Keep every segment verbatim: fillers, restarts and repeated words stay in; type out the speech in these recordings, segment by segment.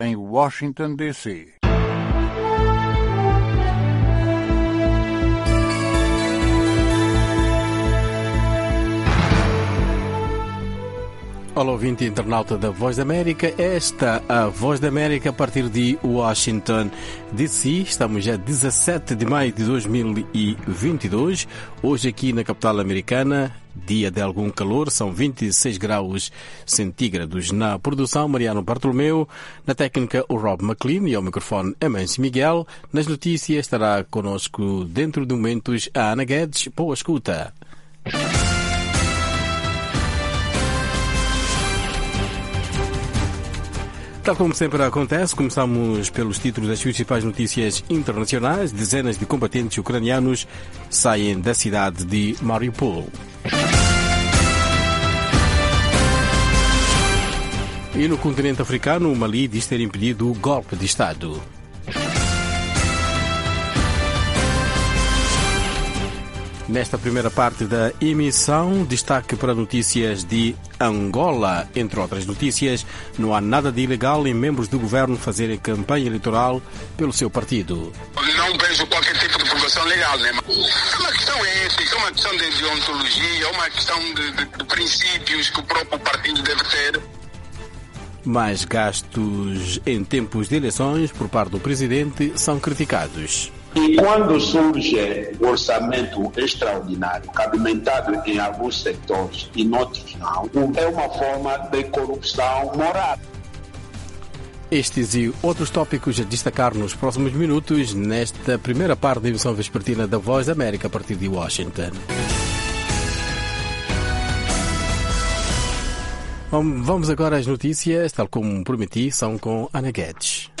em Washington, D C Olá, ouvinte internauta da Voz da América. Esta é a Voz da América a partir de Washington, D C. Estamos já dezassete de maio de dois mil e vinte e dois. Hoje aqui na capital americana, dia de algum calor, são vinte e seis graus centígrados. Na produção, Mariano Bartolomeu. Na técnica, o Rob McLean. E ao microfone, Amancio Miguel. Nas notícias estará conosco dentro de momentos a Ana Guedes. Boa escuta. Tal como sempre acontece, começamos pelos títulos das principais notícias internacionais. Dezenas de combatentes ucranianos saem da cidade de Mariupol. E no continente africano, o Mali diz ter impedido o golpe de Estado. Nesta primeira parte da emissão, destaque para notícias de Angola. Entre outras notícias, não há nada de ilegal em membros do governo fazerem campanha eleitoral pelo seu partido. Não vejo qualquer tipo de provocação legal, né? É uma questão ética, é uma questão de deontologia, é uma questão de, de, de princípios que o próprio partido deve ter. Mais gastos em tempos de eleições por parte do presidente são criticados. E quando surge o orçamento extraordinário, cabimentado em alguns setores e noutros não, é uma forma de corrupção moral. Estes e outros tópicos a destacar nos próximos minutos, nesta primeira parte da emissão vespertina da Voz da América a partir de Washington. Vamos agora às notícias, tal como prometi, são com Ana Guedes.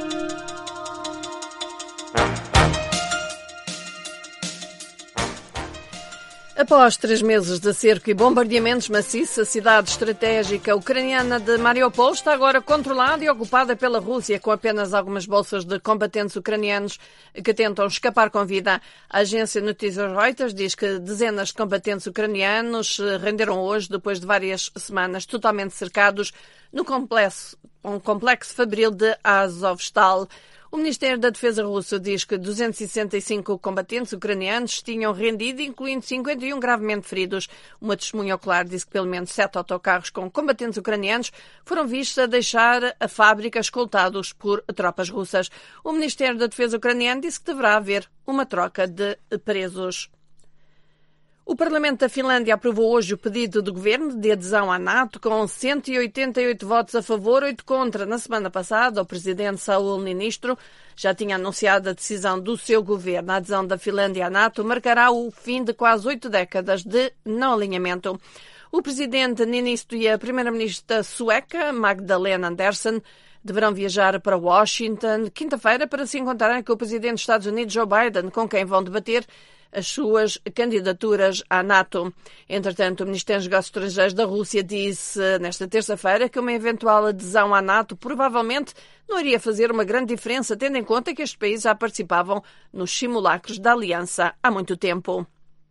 Após três meses de cerco e bombardeamentos maciços, a cidade estratégica ucraniana de Mariupol está agora controlada e ocupada pela Rússia, com apenas algumas bolsas de combatentes ucranianos que tentam escapar com vida. A agência de notícias Reuters diz que dezenas de combatentes ucranianos renderam hoje, depois de várias semanas totalmente cercados, no complexo, um complexo fabril de Azovstal. O Ministério da Defesa russo diz que duzentos e sessenta e cinco combatentes ucranianos tinham rendido, incluindo cinquenta e um gravemente feridos. Uma testemunha ocular disse que pelo menos sete autocarros com combatentes ucranianos foram vistos a deixar a fábrica escoltados por tropas russas. O Ministério da Defesa ucraniano disse que deverá haver uma troca de presos. O Parlamento da Finlândia aprovou hoje o pedido do governo de adesão à NATO com cento e oitenta e oito votos a favor, oito contra. Na semana passada, o presidente Sauli Niinistö já tinha anunciado a decisão do seu governo. A adesão da Finlândia à NATO marcará o fim de quase oito décadas de não alinhamento. O presidente Niinistö e a primeira-ministra sueca, Magdalena Andersson, deverão viajar para Washington quinta-feira para se encontrarem com o presidente dos Estados Unidos, Joe Biden, com quem vão debater as suas candidaturas à NATO. Entretanto, o Ministério dos Negócios Estrangeiros da Rússia disse nesta terça-feira que uma eventual adesão à NATO provavelmente não iria fazer uma grande diferença, tendo em conta que estes países já participavam nos simulacros da aliança há muito tempo.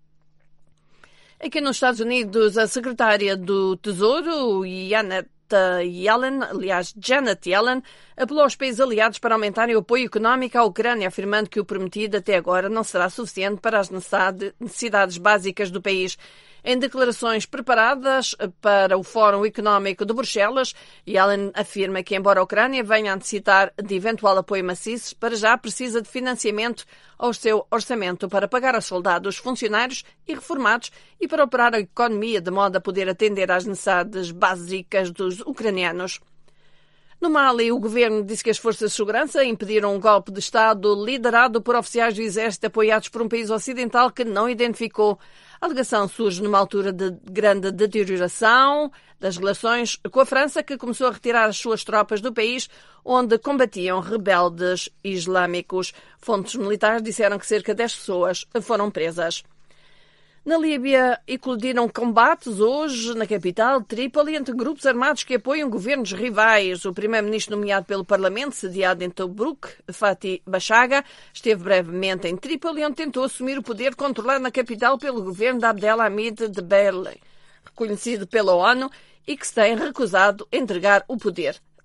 Aqui nos Estados Unidos, a secretária do Tesouro, Janet Yellen, aliás, Janet Yellen, apelou aos países aliados para aumentarem o apoio económico à Ucrânia, afirmando que o prometido até agora não será suficiente para as necessidades básicas do país. Em declarações preparadas para o Fórum Económico de Bruxelas, Yellen afirma que, embora a Ucrânia venha a necessitar de eventual apoio maciço, para já precisa de financiamento ao seu orçamento para pagar a soldados, funcionários e reformados e para operar a economia de modo a poder atender às necessidades básicas dos ucranianos. No Mali, o governo disse que as forças de segurança impediram um golpe de Estado liderado por oficiais do exército apoiados por um país ocidental que não identificou. A alegação surge numa altura de grande deterioração das relações com a França, que começou a retirar as suas tropas do país, onde combatiam rebeldes islâmicos. Fontes militares disseram que cerca de dez pessoas foram presas. Na Líbia, eclodiram combates hoje na capital, Trípoli, entre grupos armados que apoiam governos rivais. O primeiro-ministro nomeado pelo Parlamento, sediado em Tobruk, Fathi Bashaga, esteve brevemente em Trípoli, onde tentou assumir o poder controlado na capital pelo governo de Abdelhamid Dbeibeh, reconhecido pela ONU, e que se tem recusado a entregar o poder.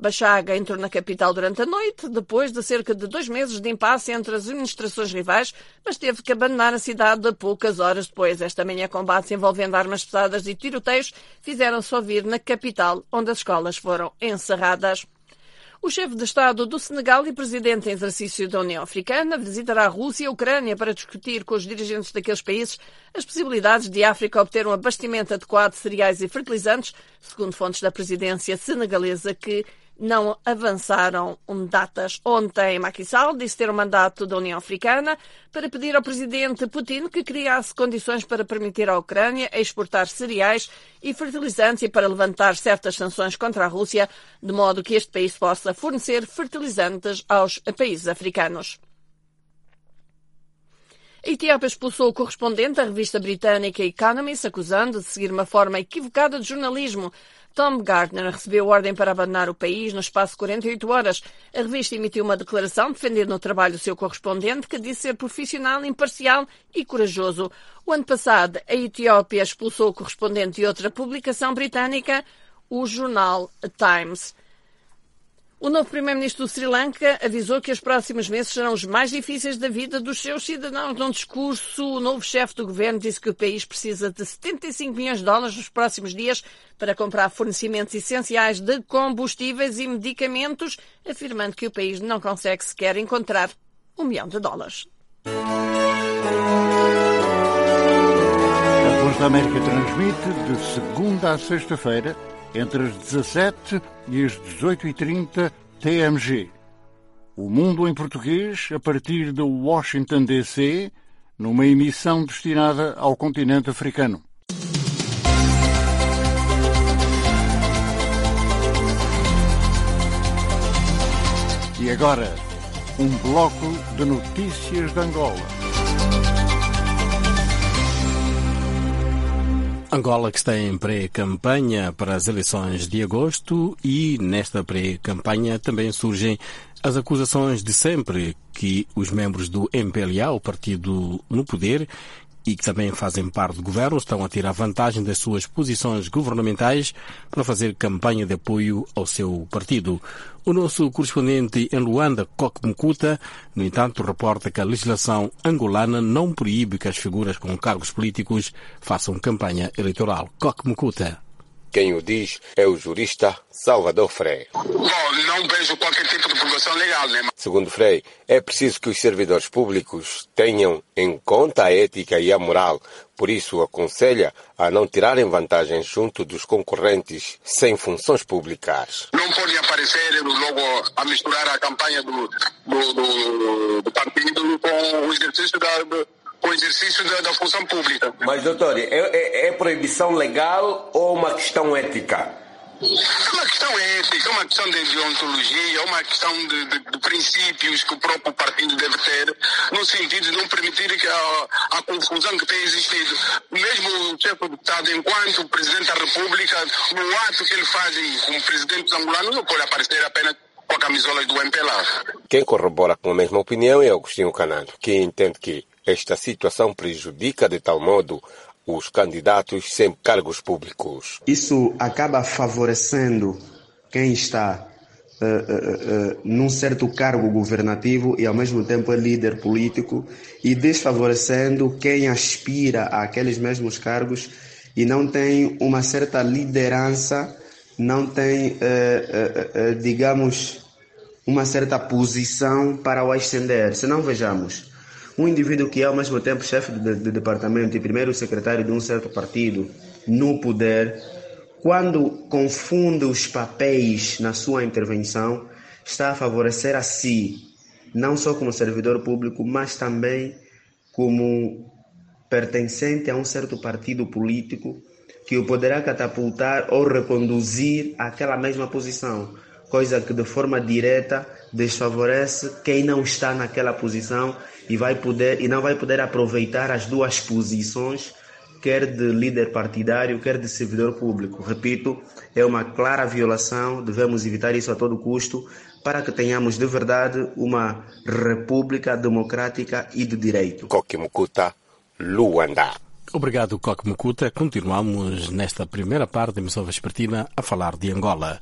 Bachaga entrou na capital durante a noite, depois de cerca de dois meses de impasse entre as administrações rivais, mas teve que abandonar a cidade de poucas horas depois. Esta manhã, combates envolvendo armas pesadas e tiroteios fizeram-se ouvir na capital, onde as escolas foram encerradas. O chefe de Estado do Senegal e presidente em exercício da União Africana visitará a Rússia e a Ucrânia para discutir com os dirigentes daqueles países as possibilidades de a África obter um abastecimento adequado de cereais e fertilizantes, segundo fontes da presidência senegalesa que não avançaram datas. Ontem, Macky Sall disse ter um mandato da União Africana para pedir ao presidente Putin que criasse condições para permitir à Ucrânia exportar cereais e fertilizantes e para levantar certas sanções contra a Rússia, de modo que este país possa fornecer fertilizantes aos países africanos. A Etiópia expulsou o correspondente da revista britânica Economist, acusando de seguir uma forma equivocada de jornalismo. Tom Gardner recebeu ordem para abandonar o país no espaço de quarenta e oito horas. A revista emitiu uma declaração defendendo o trabalho do seu correspondente, que disse ser profissional, imparcial e corajoso. O ano passado, a Etiópia expulsou o correspondente de outra publicação britânica, o jornal Times. O novo primeiro-ministro do Sri Lanka avisou que os próximos meses serão os mais difíceis da vida dos seus cidadãos. Num discurso, o novo chefe do governo disse que o país precisa de setenta e cinco milhões de dólares nos próximos dias para comprar fornecimentos essenciais de combustíveis e medicamentos, afirmando que o país não consegue sequer encontrar um milhão de dólares. A Voz da América transmite de segunda a sexta-feira, entre as dezassete e as dezoito e trinta T M G. O Mundo em Português, a partir de Washington, D C, numa emissão destinada ao continente africano. E agora, um bloco de notícias de Angola. Angola, que está em pré-campanha para as eleições de agosto, e nesta pré-campanha também surgem as acusações de sempre que os membros do M P L A, o partido no poder, e que também fazem parte do governo, estão a tirar vantagem das suas posições governamentais para fazer campanha de apoio ao seu partido. O nosso correspondente em Luanda, Coque Mukuta, no entanto, reporta que a legislação angolana não proíbe que as figuras com cargos políticos façam campanha eleitoral. Coque Mukuta. Quem o diz é o jurista Salvador Frei. Bom, não vejo qualquer tipo de proibição legal, né? Segundo Frei, é preciso que os servidores públicos tenham em conta a ética e a moral. Por isso, aconselha a não tirarem vantagem junto dos concorrentes sem funções públicas. Não podem aparecer logo a misturar a campanha do, do, do, do partido com o exercício da... com o exercício da, da função pública. Mas, doutor, é, é, é proibição legal ou uma questão ética? É uma questão ética, é uma questão de deontologia, é uma questão de, de, de princípios que o próprio partido deve ter, no sentido de não permitir que a, a confusão que tem existido. Mesmo o chefe de Estado, enquanto presidente da República, no ato que ele faz como presidente angolano, não pode aparecer apenas com a camisola do M P L A. Quem corrobora com a mesma opinião é Agostinho Canado, que entende que esta situação prejudica de tal modo os candidatos sem cargos públicos. Isso acaba favorecendo quem está uh, uh, uh, num certo cargo governativo e ao mesmo tempo é líder político, e desfavorecendo quem aspira àqueles mesmos cargos e não tem uma certa liderança, não tem, uh, uh, uh, digamos, uma certa posição para o ascender. Se não, vejamos, um indivíduo que é ao mesmo tempo chefe de, de departamento e primeiro secretário de um certo partido no poder, quando confunde os papéis na sua intervenção, está a favorecer a si, não só como servidor público, mas também como pertencente a um certo partido político que o poderá catapultar ou reconduzir àquela mesma posição, coisa que de forma direta desfavorece quem não está naquela posição e vai poder e não vai poder aproveitar as duas posições, quer de líder partidário, quer de servidor público. Repito, é uma clara violação, devemos evitar isso a todo custo para que tenhamos de verdade uma república democrática e de direito. Coque Mukuta, Luanda. Obrigado, Coque Mukuta. Continuamos nesta primeira parte da emissão vespertina a falar de Angola.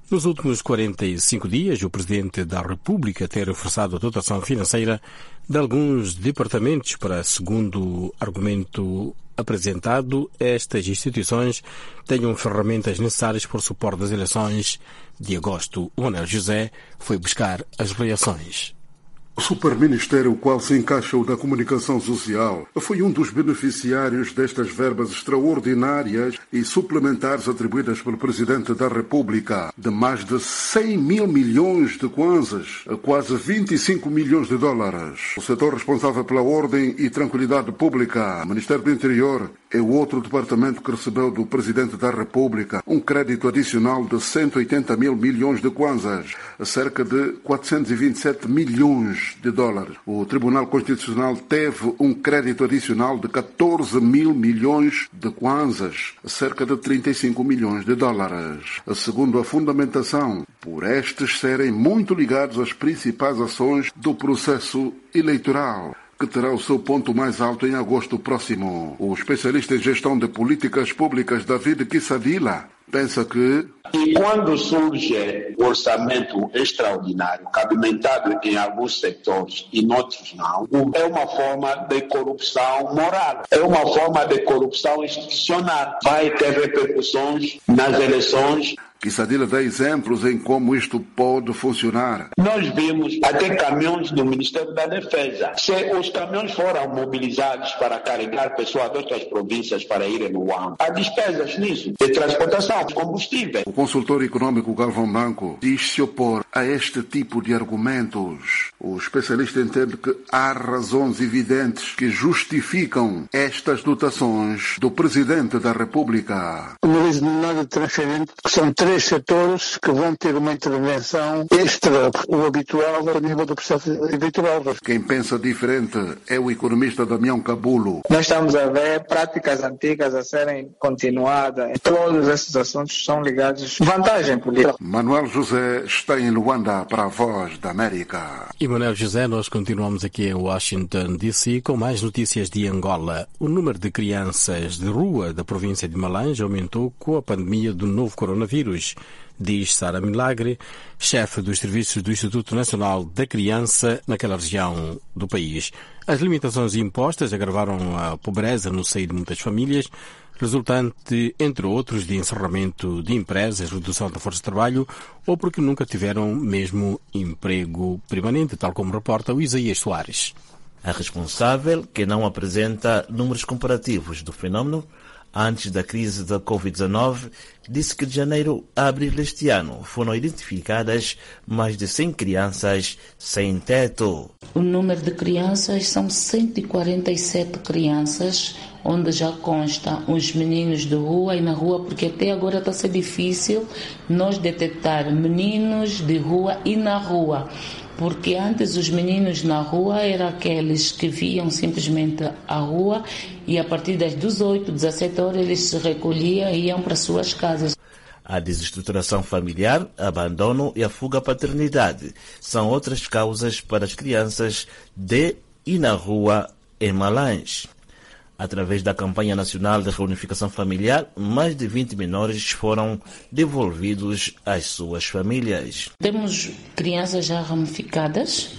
Nos últimos quarenta e cinco dias, o Presidente da República tem reforçado a dotação financeira de alguns departamentos para, segundo o argumento apresentado, estas instituições tenham ferramentas necessárias para o suporte das eleições de agosto. O Manuel José foi buscar as reações. O superministério, o qual se encaixa o da comunicação social, foi um dos beneficiários destas verbas extraordinárias e suplementares atribuídas pelo Presidente da República, de mais de cem mil milhões de kwanzas, a quase vinte e cinco milhões de dólares. O setor responsável pela ordem e tranquilidade pública, o Ministério do Interior, é o outro departamento que recebeu do Presidente da República um crédito adicional de cento e oitenta mil milhões de kwanzas, a cerca de quatrocentos e vinte e sete milhões de dólares. O Tribunal Constitucional teve um crédito adicional de catorze mil milhões de kwanzas, cerca de trinta e cinco milhões de dólares. Segundo a fundamentação, por estes serem muito ligados às principais ações do processo eleitoral, que terá o seu ponto mais alto em agosto próximo. O especialista em gestão de políticas públicas David Kissadila pensa que E quando surge o orçamento extraordinário, cabimentado em alguns setores e noutros não, é uma forma de corrupção moral, é uma forma de corrupção institucional. Vai ter repercussões nas eleições. Kissadila dá exemplos em como isto pode funcionar. Nós vimos até caminhões do Ministério da Defesa. Se os caminhões foram mobilizados para carregar pessoas de outras províncias para irem no U A M, há despesas nisso, de transportação, de combustível. O consultor econômico Galvão Branco diz se opor a este tipo de argumentos. O especialista entende que há razões evidentes que justificam estas dotações do Presidente da República. Não vejo nada transferente, que são três setores que vão ter uma intervenção extra, o habitual a nível do processo eleitoral. Quem pensa diferente é o economista Damião Cabulo. Nós estamos a ver práticas antigas a serem continuadas. Todos esses assuntos são ligados à vantagem política. Manuel José está em Luanda para a Voz da América. E Manuel José, nós continuamos aqui em Washington, D C com mais notícias de Angola. O número de crianças de rua da província de Malange aumentou com a pandemia do novo coronavírus, diz Sara Milagre, chefe dos serviços do Instituto Nacional da Criança naquela região do país. As limitações impostas agravaram a pobreza no seio de muitas famílias, resultante, entre outros, de encerramento de empresas, redução da força de trabalho ou porque nunca tiveram mesmo emprego permanente, tal como reporta o Isaías Soares. A responsável, que não apresenta números comparativos do fenómeno, antes da crise da covid dezenove, disse que de janeiro a abril deste ano foram identificadas mais de cem crianças sem teto. O número de crianças são cento e quarenta e sete crianças, onde já consta os meninos de rua e na rua, porque até agora está a ser difícil nós detectar meninos de rua e na rua. Porque antes os meninos na rua eram aqueles que viam simplesmente a rua e a partir das dezoito, dezassete horas eles se recolhiam e iam para suas casas. A desestruturação familiar, abandono e a fuga à paternidade são outras causas para as crianças de e na rua em Malange. Através da campanha nacional de reunificação familiar, mais de vinte menores foram devolvidos às suas famílias. Temos crianças já ramificadas,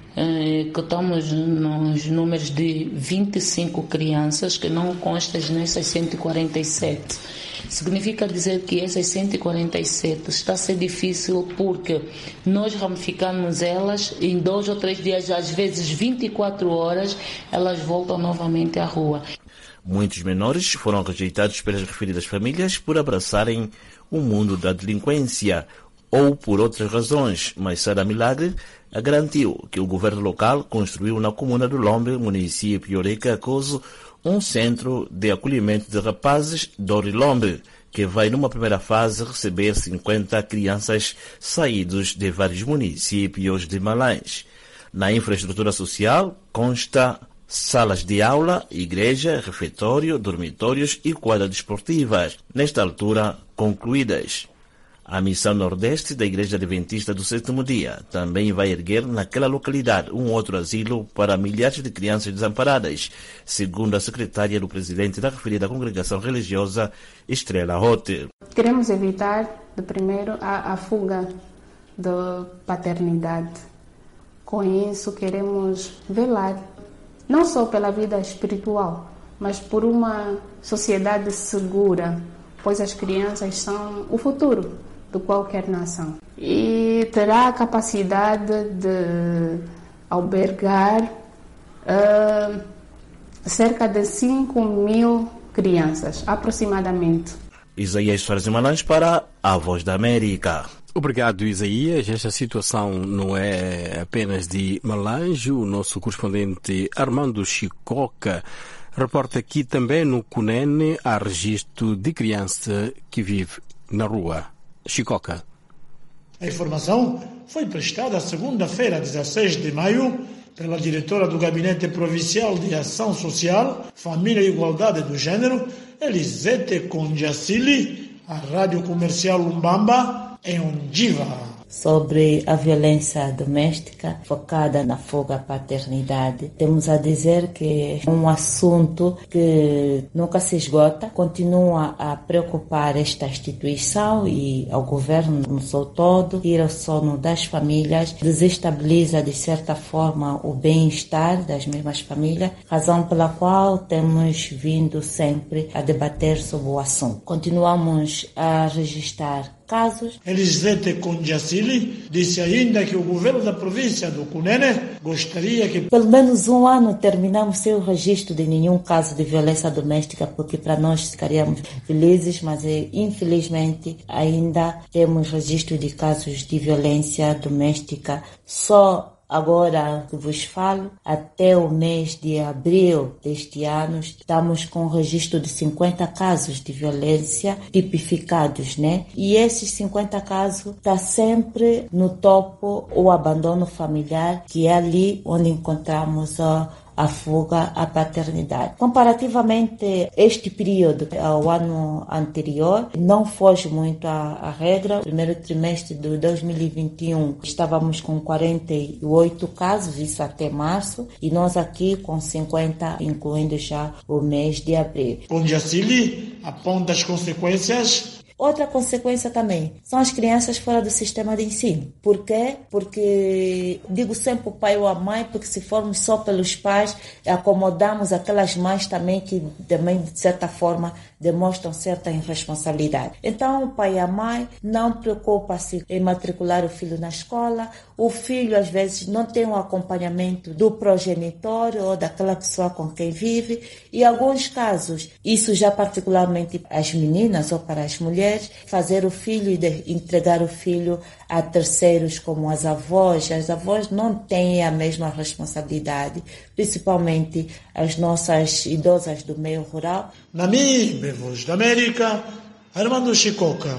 que estamos nos números de vinte e cinco crianças que não constam nessas cento e quarenta e sete. Significa dizer que essas cento e quarenta e sete está a ser difícil porque nós ramificamos elas em dois ou três dias, às vezes vinte e quatro horas, elas voltam novamente à rua. Muitos menores foram rejeitados pelas referidas famílias por abraçarem o mundo da delinquência ou por outras razões, mas Sara Milagre garantiu que o governo local construiu na comuna do Lombe, município Oreca Acoso, um centro de acolhimento de rapazes Dorilombe, que vai numa primeira fase receber cinquenta crianças saídos de vários municípios de Malange. Na infraestrutura social consta salas de aula, igreja, refeitório, dormitórios e quadras desportivas, nesta altura concluídas. A Missão Nordeste da Igreja Adventista do Sétimo Dia também vai erguer naquela localidade um outro asilo para milhares de crianças desamparadas, segundo a secretária do presidente da referida congregação religiosa, Estrela Rote. Queremos evitar De primeiro, a, a fuga da paternidade. Com isso, queremos velar, não só pela vida espiritual, mas por uma sociedade segura, pois as crianças são o futuro de qualquer nação. E terá a capacidade de albergar uh, cerca de cinco mil crianças, aproximadamente. Isaías Soares Malange para a Voz da América. Obrigado, Isaías. Esta situação não é apenas de Malange. O nosso correspondente Armando Chicoca reporta aqui também no Cunene há registro de criança que vive na rua. Chicoca. A informação foi prestada segunda-feira, dezesseis de maio, pela diretora do Gabinete Provincial de Ação Social, Família e Igualdade do Gênero, Elisete Condiacili, à Rádio Comercial Lumbamba, em Ondiva. Sobre a violência doméstica focada na fuga à paternidade. Temos a dizer que é um assunto que nunca se esgota, continua a preocupar esta instituição e ao governo no seu todo, tira o sono das famílias, desestabiliza de certa forma o bem-estar das mesmas famílias, razão pela qual temos vindo sempre a debater sobre o assunto. Continuamos a registrar casos. Elisete Condiacili disse ainda que o governo da província do Cunene gostaria que pelo menos um ano terminamos sem o registro de nenhum caso de violência doméstica, porque para nós ficaríamos felizes, mas infelizmente ainda temos registro de casos de violência doméstica só. Agora que vos falo, até o mês de abril deste ano, estamos com um registro de cinquenta casos de violência tipificados, né? E esses cinquenta casos está sempre no topo o abandono familiar, que é ali onde encontramos a a fuga à paternidade. Comparativamente, este período ao ano anterior não foge muito à, à regra. No primeiro trimestre de dois mil e vinte e um estávamos com quarenta e oito casos, isso até março, e nós aqui com cinquenta, incluindo já o mês de abril. Condiacili aponta as consequências. Outra consequência também são as crianças fora do sistema de ensino. Por quê? Porque, digo sempre o pai ou a mãe, porque se formos só pelos pais, acomodamos aquelas mães também que, também, de certa forma, demonstram certa irresponsabilidade. Então, o pai e a mãe não preocupam-se em matricular o filho na escola. O filho, às vezes, não tem o acompanhamento do progenitor ou daquela pessoa com quem vive. E, em alguns casos, isso já particularmente as meninas ou para as mulheres, fazer o filho e de, entregar o filho a terceiros como as avós. As avós não têm a mesma responsabilidade, principalmente as nossas idosas do meio rural. Namíbia, Voz da América, Armando Chicoca.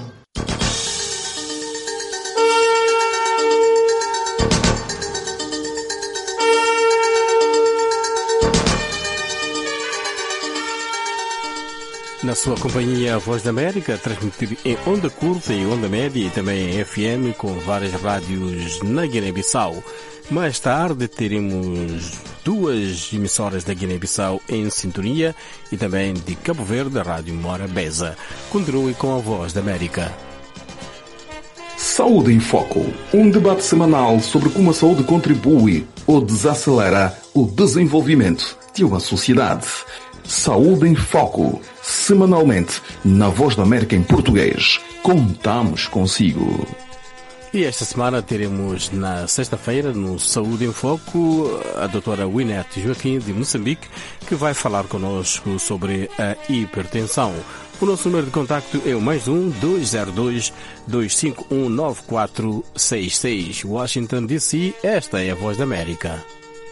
Na sua companhia, a Voz da América, transmitir em onda curta e onda média e também em F M com várias rádios na Guiné-Bissau. Mais tarde teremos duas emissoras da Guiné-Bissau em sintonia e também de Cabo Verde, a Rádio Morabeza. Continue com a Voz da América. Saúde em Foco, um debate semanal sobre como a saúde contribui ou desacelera o desenvolvimento de uma sociedade. Saúde em Foco, semanalmente na Voz da América em português. Contamos consigo. E esta semana teremos na sexta-feira, no Saúde em Foco, a doutora Winette Joaquim de Moçambique, que vai falar conosco sobre a hipertensão. O nosso número de contacto é o mais um dois zero dois, dois cinco um, nove quatro seis seis. Washington, D C, esta é a Voz da América.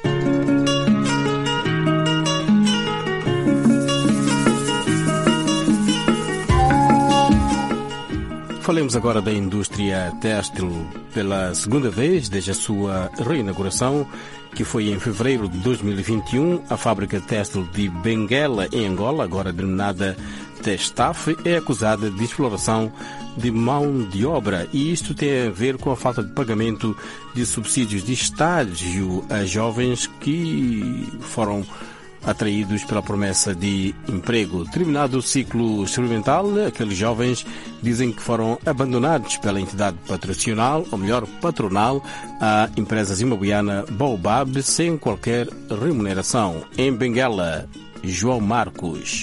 Falemos agora da indústria têxtil. Pela segunda vez desde a sua reinauguração, que foi em fevereiro de dois mil e vinte e um, a fábrica têxtil de Benguela, em Angola, agora denominada Testaf, é acusada de exploração de mão de obra, e isto tem a ver com a falta de pagamento de subsídios de estágio a jovens que foram atraídos pela promessa de emprego. Terminado o ciclo experimental, aqueles jovens dizem que foram abandonados pela entidade patrocinal, ou melhor, patronal, a empresa zimbabuiana Baobab, sem qualquer remuneração. Em Benguela, João Marcos.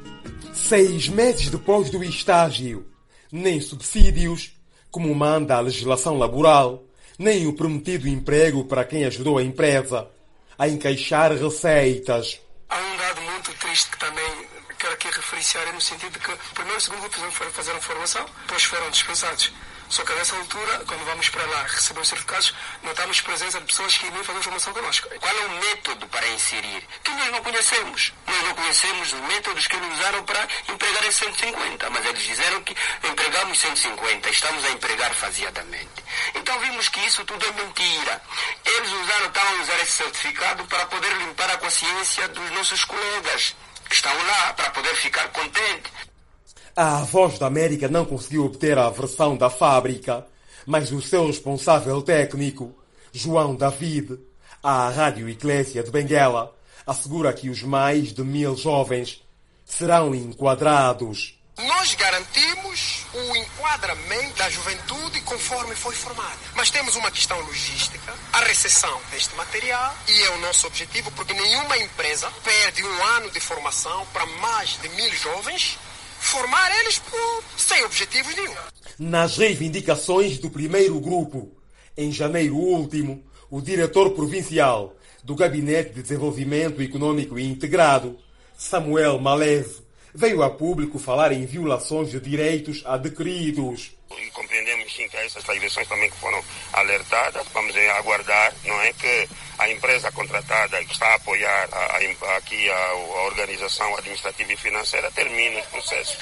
Seis meses depois do estágio, nem subsídios, como manda a legislação laboral, nem o prometido emprego para quem ajudou a empresa a encaixar receitas. Há um dado muito triste que também quero aqui referenciar, no sentido de que o primeiro e o segundo grupo foram fazer a formação, depois foram dispensados. Só que nessa altura, quando vamos para lá receber os certificados, notamos presença de pessoas que nem fazem formação connosco. Qual é o método para inserir? Que nós não conhecemos. Nós não conhecemos os métodos que eles usaram para empregar esses cento e cinquenta, mas eles disseram que empregamos cento e cinquenta, estamos a empregar faseadamente. Então vimos que isso tudo é mentira. Eles usaram, estavam a usar esse certificado para poder limpar a consciência dos nossos colegas que estão lá, para poder ficar contentes. A Voz da América não conseguiu obter a versão da fábrica, mas o seu responsável técnico, João David, à Rádio Eclésia de Benguela, assegura que os mais de mil jovens serão enquadrados. Nós garantimos o enquadramento da juventude conforme foi formada. Mas temos uma questão logística, a recepção deste material, e é o nosso objetivo, porque nenhuma empresa perde um ano de formação para mais de mil jovens, formar eles por, sem objetivos nenhum. Nas reivindicações do primeiro grupo, em janeiro último, o diretor provincial do Gabinete de Desenvolvimento Econômico Integrado, Samuel Malese, veio a público falar em violações de direitos adquiridos. E compreendemos sim que essas eleições também que foram alertadas, vamos aguardar, não é, que a empresa contratada que está a apoiar a, a, aqui a, a organização administrativa e financeira termine o processo.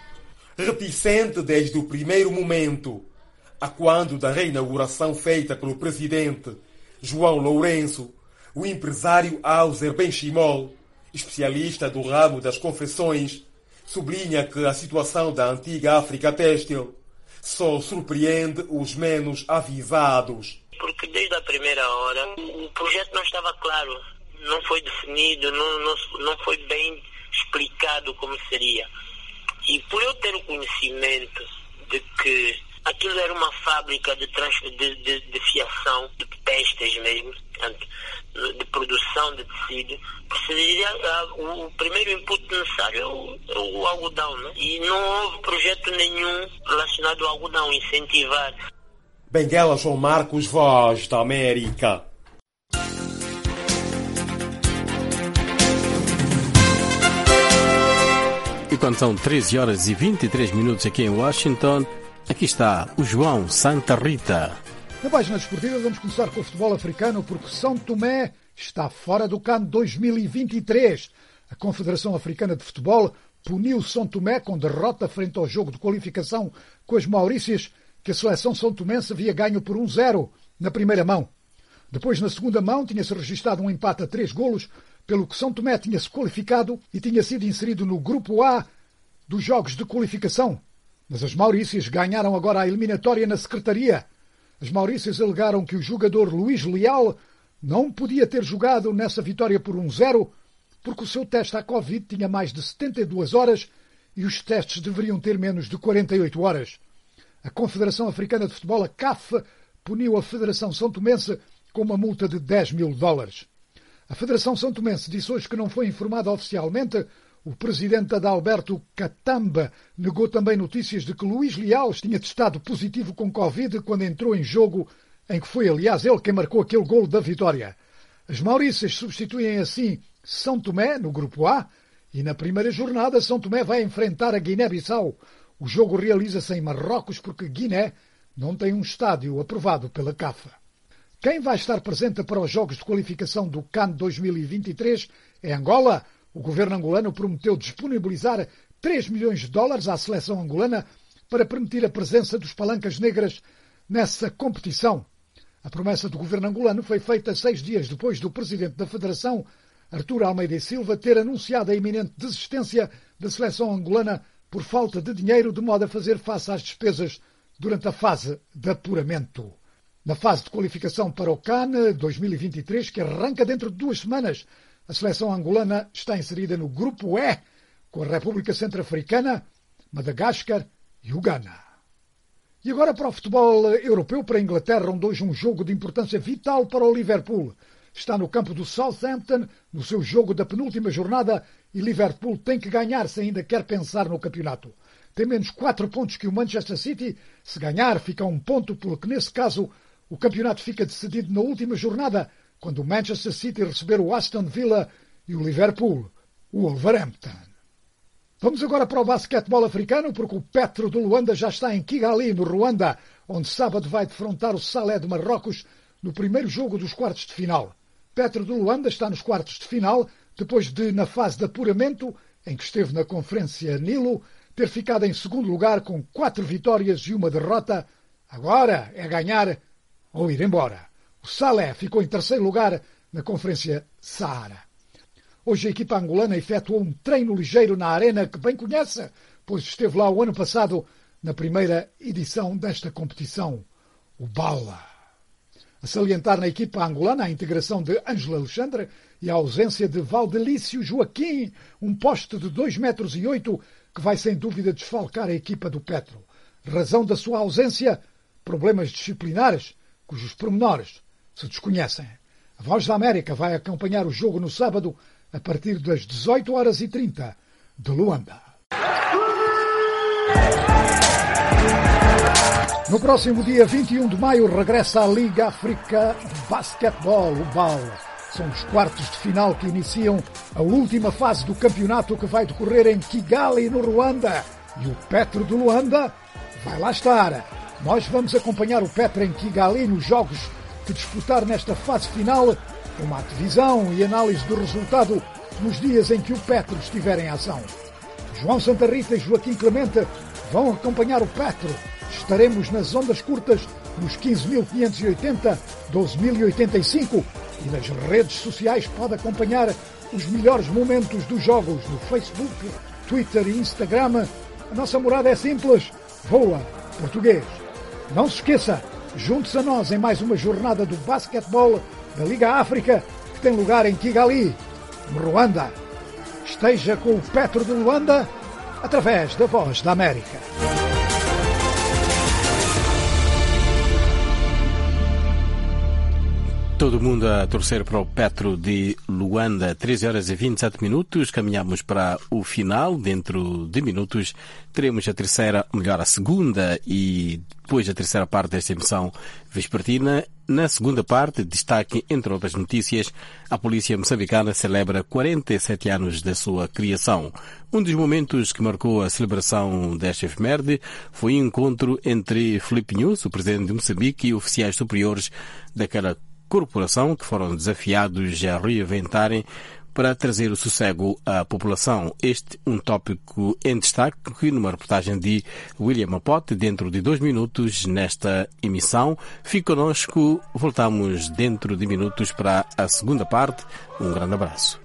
Reticente desde o primeiro momento, a quando da reinauguração feita pelo presidente João Lourenço, o empresário Auser Benchimol, especialista do ramo das confecções, sublinha que a situação da antiga África Têxtil só surpreende os menos avisados. Porque desde a primeira hora o projeto não estava claro, não foi definido, não, não, não foi bem explicado como seria. E por eu ter o conhecimento de que aquilo era uma fábrica de, trans, de, de, de fiação, de testes mesmo, de produção de tecido, precisaria, o primeiro input necessário é o, é o algodão, né? E não houve projeto nenhum relacionado ao algodão, incentivar. Benguela, João Marcos, Voz da América. E quando são treze horas e vinte e três minutos aqui em Washington, aqui está o João Santa Rita. Na página desportiva vamos começar com o futebol africano, porque São Tomé está fora do CAN dois mil e vinte e três. A Confederação Africana de Futebol puniu São Tomé com derrota frente ao jogo de qualificação com as Maurícias, que a seleção são tomense havia ganho por um zero na primeira mão. Depois, na segunda mão, tinha-se registrado um empate a três golos, pelo que São Tomé tinha-se qualificado e tinha sido inserido no grupo A dos jogos de qualificação. Mas as Maurícias ganharam agora a eliminatória na Secretaria. As Maurícias alegaram que o jogador Luís Leal não podia ter jogado nessa vitória por um zero, porque o seu teste à Covid tinha mais de setenta e duas horas e os testes deveriam ter menos de quarenta e oito horas. A Confederação Africana de Futebol, a C A F, puniu a Federação São Tomense com uma multa de dez mil dólares. A Federação São Tomense disse hoje que não foi informada oficialmente. O presidente Adalberto Katamba negou também notícias de que Luís Leal tinha testado positivo com Covid quando entrou em jogo, em que foi, aliás, ele quem marcou aquele golo da vitória. As Maurícias substituem assim São Tomé no grupo A e na primeira jornada São Tomé vai enfrentar a Guiné-Bissau. O jogo realiza-se em Marrocos porque Guiné não tem um estádio aprovado pela C A F. Quem vai estar presente para os jogos de qualificação do CAN dois mil e vinte e três é Angola. O governo angolano prometeu disponibilizar três milhões de dólares à seleção angolana para permitir a presença dos palancas negras nessa competição. A promessa do governo angolano foi feita seis dias depois do presidente da Federação, Artur Almeida e Silva, ter anunciado a iminente desistência da seleção angolana por falta de dinheiro, de modo a fazer face às despesas durante a fase de apuramento. Na fase de qualificação para o CAN dois mil e vinte e três, que arranca dentro de duas semanas, A seleção angolana está inserida no Grupo E, com a República Centro-Africana, Madagascar e o Ghana. E agora para o futebol europeu, para a Inglaterra, onde hoje um jogo de importância vital para o Liverpool. Está no campo do Southampton, no seu jogo da penúltima jornada, e Liverpool tem que ganhar se ainda quer pensar no campeonato. Tem menos quatro pontos que o Manchester City. Se ganhar, fica um ponto, pelo que nesse caso o campeonato fica decidido na última jornada, quando o Manchester City receber o Aston Villa e o Liverpool, o Wolverhampton. Vamos agora para o basquetebol africano, porque o Petro do Luanda já está em Kigali, no Ruanda, onde sábado vai defrontar o Salé de Marrocos no primeiro jogo dos quartos de final. Petro do Luanda está nos quartos de final, depois de, na fase de apuramento, em que esteve na Conferência Nilo, ter ficado em segundo lugar com quatro vitórias e uma derrota. Agora é ganhar ou ir embora. O Salé ficou em terceiro lugar na Conferência Saara. Hoje a equipa angolana efetuou um treino ligeiro na arena que bem conhece, pois esteve lá o ano passado na primeira edição desta competição, o Bala. A salientar na equipa angolana a integração de Ângelo Alexandre e a ausência de Valdelício Joaquim, um poste de dois metros e oito que vai sem dúvida desfalcar a equipa do Petro. Razão da sua ausência, problemas disciplinares, cujos pormenores se desconhecem. A Voz da América vai acompanhar o jogo no sábado a partir das dezoito horas e trinta de Luanda. No próximo dia vinte e um de maio regressa a Liga África de Basquetebol, o B A L. São os quartos de final que iniciam a última fase do campeonato que vai decorrer em Kigali, no Ruanda. E o Petro do Luanda vai lá estar. Nós vamos acompanhar o Petro em Kigali nos jogos que disputar nesta fase final, com uma divisão e análise do resultado nos dias em que o Petro estiver em ação. João Santa Rita e Joaquim Clemente vão acompanhar o Petro. Estaremos nas ondas curtas nos quinze mil quinhentos e oitenta, doze mil e oitenta e cinco e nas redes sociais pode acompanhar os melhores momentos dos jogos no Facebook, Twitter e Instagram. A nossa morada é simples, Voa Português. Não se esqueça, junte-se a nós em mais uma jornada do basquetebol da Liga África, que tem lugar em Kigali, no Ruanda. Esteja com o Petro de Luanda através da Voz da América. Todo mundo a torcer para o Petro de Luanda. treze horas e vinte e sete minutos. Caminhamos para o final. Dentro de minutos teremos a terceira, melhor, a segunda e depois a terceira parte desta emissão vespertina. Na segunda parte, destaque, entre outras notícias, a polícia moçambicana celebra quarenta e sete anos da sua criação. Um dos momentos que marcou a celebração desta efeméride foi um encontro entre Filipe Nunes, o presidente de Moçambique, e oficiais superiores daquela corporação que foram desafiados a reinventarem para trazer o sossego à população. Este um tópico em destaque numa reportagem de William Apote dentro de dois minutos nesta emissão. Fique connosco, voltamos dentro de minutos para a segunda parte. Um grande abraço.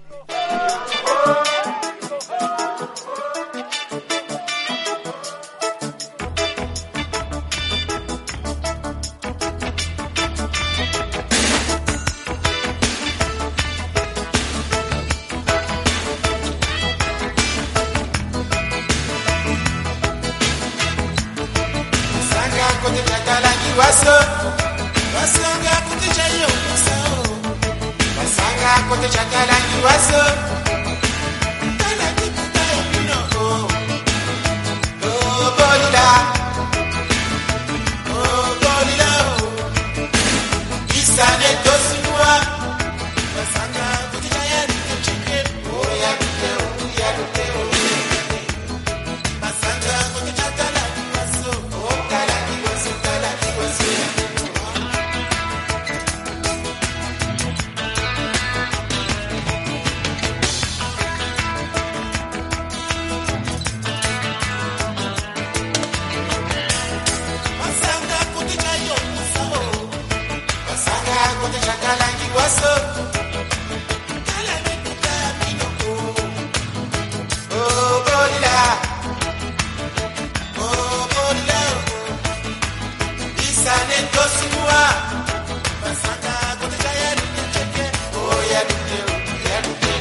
Oh, yeah,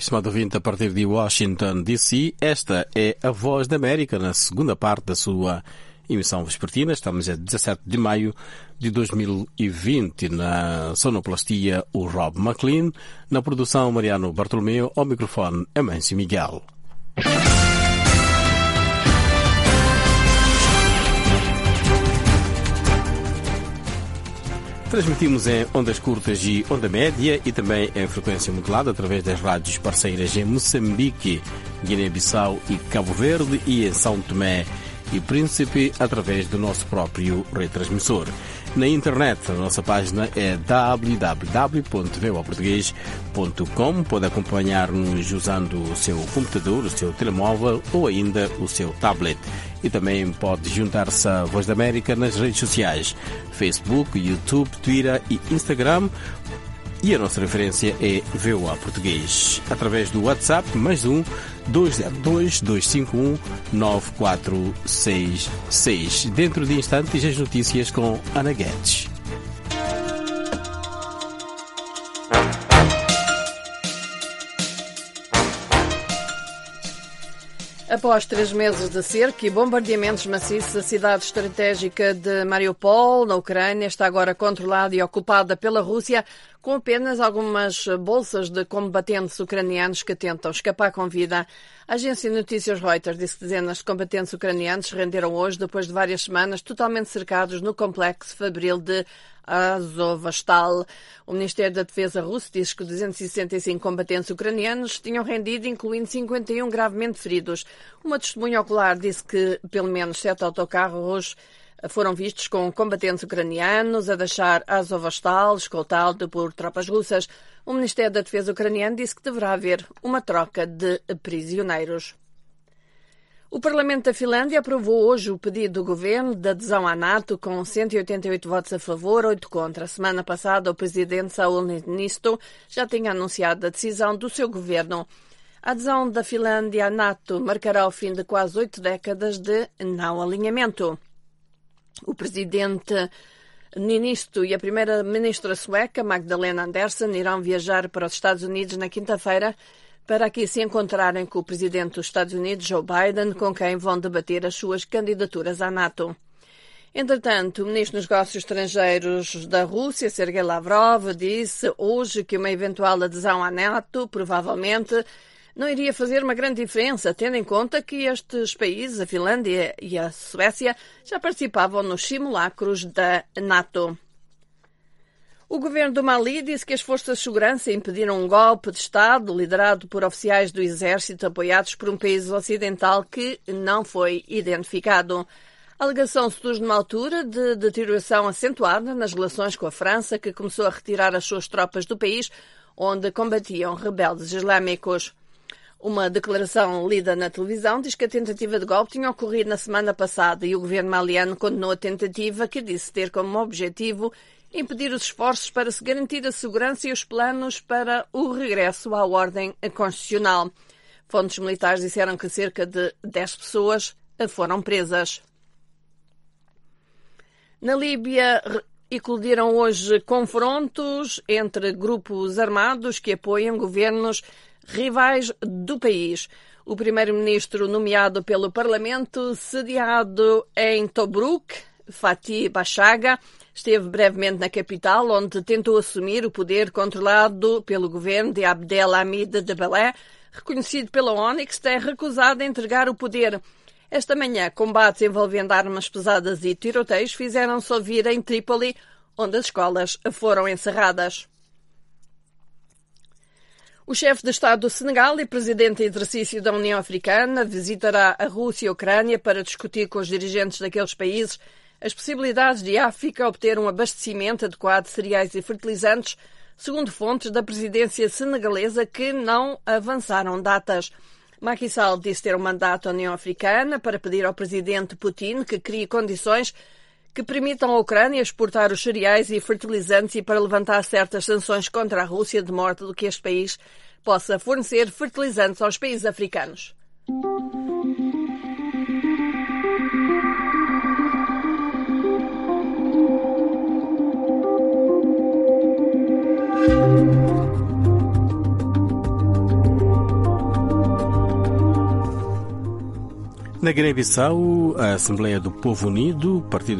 estimado ouvinte, a partir de Washington, D C, esta é a Voz da América, na segunda parte da sua emissão vespertina. Estamos a dezassete de maio de dois mil e vinte. Na sonoplastia, o Rob McLean. Na produção, Mariano Bartolomeu. Ao microfone, Amâncio Miguel. Transmitimos em ondas curtas e onda média e também em frequência modulada através das rádios parceiras em Moçambique, Guiné-Bissau e Cabo Verde, e em São Tomé e Príncipe através do nosso próprio retransmissor. Na internet, a nossa página é w w w ponto v o a português ponto com. Pode acompanhar-nos usando o seu computador, o seu telemóvel ou ainda o seu tablet. E também pode juntar-se à Voz da América nas redes sociais, Facebook, YouTube, Twitter e Instagram. E a nossa referência é V O A Português. Através do WhatsApp, mais um, dois zero dois, dois cinco um, nove quatro seis seis. Dentro de instantes, as notícias com Ana Guedes. Após três meses de cerco e bombardeamentos maciços, a cidade estratégica de Mariupol, na Ucrânia, está agora controlada e ocupada pela Rússia, com apenas algumas bolsas de combatentes ucranianos que tentam escapar com vida. A agência de notícias Reuters disse que dezenas de combatentes ucranianos se renderam hoje, depois de várias semanas totalmente cercados no complexo fabril de Azovstal. O Ministério da Defesa russo diz que duzentos e sessenta e cinco combatentes ucranianos tinham rendido, incluindo cinquenta e um gravemente feridos. Uma testemunha ocular disse que pelo menos sete autocarros foram vistos com combatentes ucranianos a deixar Azovstal, escoltado por tropas russas. O Ministério da Defesa ucraniano disse que deverá haver uma troca de prisioneiros. O Parlamento da Finlândia aprovou hoje o pedido do governo de adesão à NATO com cento e oitenta e oito votos a favor, oito contra. A semana passada, o presidente Sauli Niinisto já tinha anunciado a decisão do seu governo. A adesão da Finlândia à NATO marcará o fim de quase oito décadas de não alinhamento. O presidente Niinisto e a primeira-ministra sueca, Magdalena Andersson, irão viajar para os Estados Unidos na quinta-feira para aqui se encontrarem com o presidente dos Estados Unidos, Joe Biden, com quem vão debater as suas candidaturas à NATO. Entretanto, o ministro dos Negócios Estrangeiros da Rússia, Sergei Lavrov, disse hoje que uma eventual adesão à NATO provavelmente não iria fazer uma grande diferença, tendo em conta que estes países, a Finlândia e a Suécia, já participavam nos simulacros da NATO. O governo do Mali disse que as forças de segurança impediram um golpe de Estado liderado por oficiais do exército apoiados por um país ocidental que não foi identificado. A alegação surge numa altura de deterioração acentuada nas relações com a França, que começou a retirar as suas tropas do país, onde combatiam rebeldes islâmicos. Uma declaração lida na televisão diz que a tentativa de golpe tinha ocorrido na semana passada e o governo maliano condenou a tentativa, que disse ter como objetivo impedir os esforços para se garantir a segurança e os planos para o regresso à ordem constitucional. Fontes militares disseram que cerca de dez pessoas foram presas. Na Líbia, eclodiram hoje confrontos entre grupos armados que apoiam governos rivais do país. O primeiro-ministro nomeado pelo Parlamento, sediado em Tobruk, Fatih Bachaga, esteve brevemente na capital, onde tentou assumir o poder controlado pelo governo de Abdelhamid Debelé, reconhecido pela ONU, que se tem recusado a entregar o poder. Esta manhã, combates envolvendo armas pesadas e tiroteios fizeram-se ouvir em Trípoli, onde as escolas foram encerradas. O chefe de Estado do Senegal e presidente em exercício da União Africana visitará a Rússia e a Ucrânia para discutir com os dirigentes daqueles países as possibilidades de a África obter um abastecimento adequado de cereais e fertilizantes, segundo fontes da presidência senegalesa que não avançaram datas. Macky Sall disse ter um mandato à União Africana para pedir ao presidente Putin que crie condições que permitam à Ucrânia exportar os cereais e fertilizantes e para levantar certas sanções contra a Rússia, de modo que este país possa fornecer fertilizantes aos países africanos. Na Guiné-Bissau, a Assembleia do Povo Unido, Partido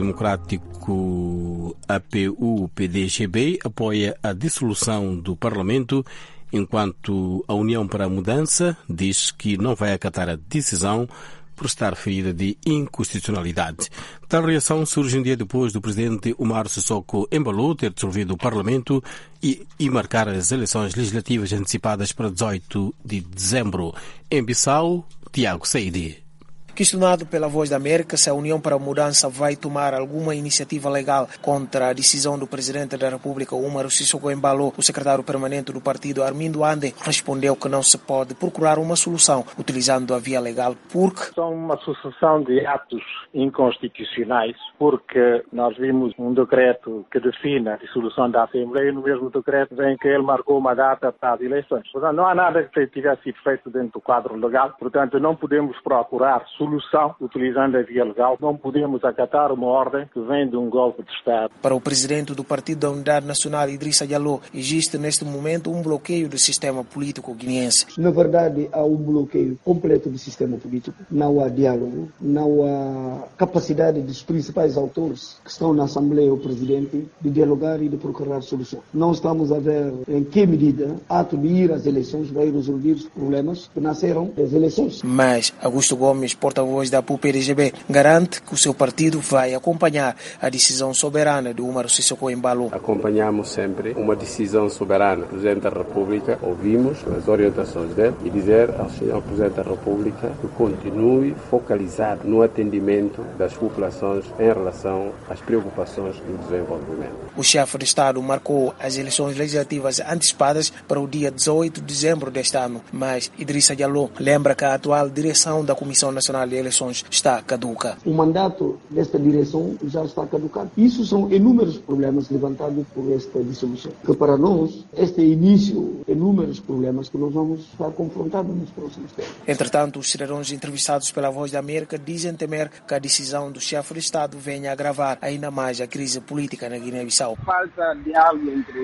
Democrático A P U P D G B, apoia a dissolução do Parlamento, enquanto a União para a Mudança diz que não vai acatar a decisão por estar ferida de inconstitucionalidade. Tal reação surge um dia depois do presidente Umaro Sissoko Embalo ter dissolvido o Parlamento e, e marcar as eleições legislativas antecipadas para dezoito de dezembro. Em Bissau, Tiago Saidi. Questionado pela Voz da América se a União para a Mudança vai tomar alguma iniciativa legal contra a decisão do Presidente da República, Umaro Sissoko Embalo, o secretário permanente do partido, Armindo Ande, respondeu que não se pode procurar uma solução utilizando a via legal porque... São uma sucessão de atos inconstitucionais, porque nós vimos um decreto que define a dissolução da Assembleia e no mesmo decreto vem que ele marcou uma data para as eleições. Portanto, não há nada que tivesse sido feito dentro do quadro legal, portanto, não podemos procurar solução utilizando a via legal. Não podemos acatar uma ordem que vem de um golpe de Estado. Para o presidente do Partido da Unidade Nacional, Idrissa Diallo, existe neste momento um bloqueio do sistema político guineense. Na verdade, há um bloqueio completo do sistema político. Não há diálogo, não há capacidade dos principais autores que estão na Assembleia ou Presidente de dialogar e de procurar solução. Não estamos a ver em que medida ato de ir às eleições vai resolver os problemas que nasceram das eleições. Mas Augusto Gomes, porta-voz da A P U P D G B, garante que o seu partido vai acompanhar a decisão soberana de Umaro Sissoko Embalo. Acompanhamos sempre uma decisão soberana do Presidente da República, ouvimos as orientações dele e dizer ao senhor Presidente da República que continue focalizado no atendimento das populações em relação às preocupações do desenvolvimento. O chefe de Estado marcou as eleições legislativas antecipadas para o dia dezoito de dezembro deste ano, mas Idrissa Diallo lembra que a atual direção da Comissão Nacional de Eleições está caduca. O mandato desta direção já está caducado. Isso são inúmeros problemas levantados por esta dissolução. Que para nós, este é início de inúmeros problemas que nós vamos estar confrontados nos próximos tempos. Entretanto, os cidadãos entrevistados pela Voz da América dizem temer que a decisão do chefe de Estado venha a agravar ainda mais a crise política na Guiné-Bissau. Falta diálogo entre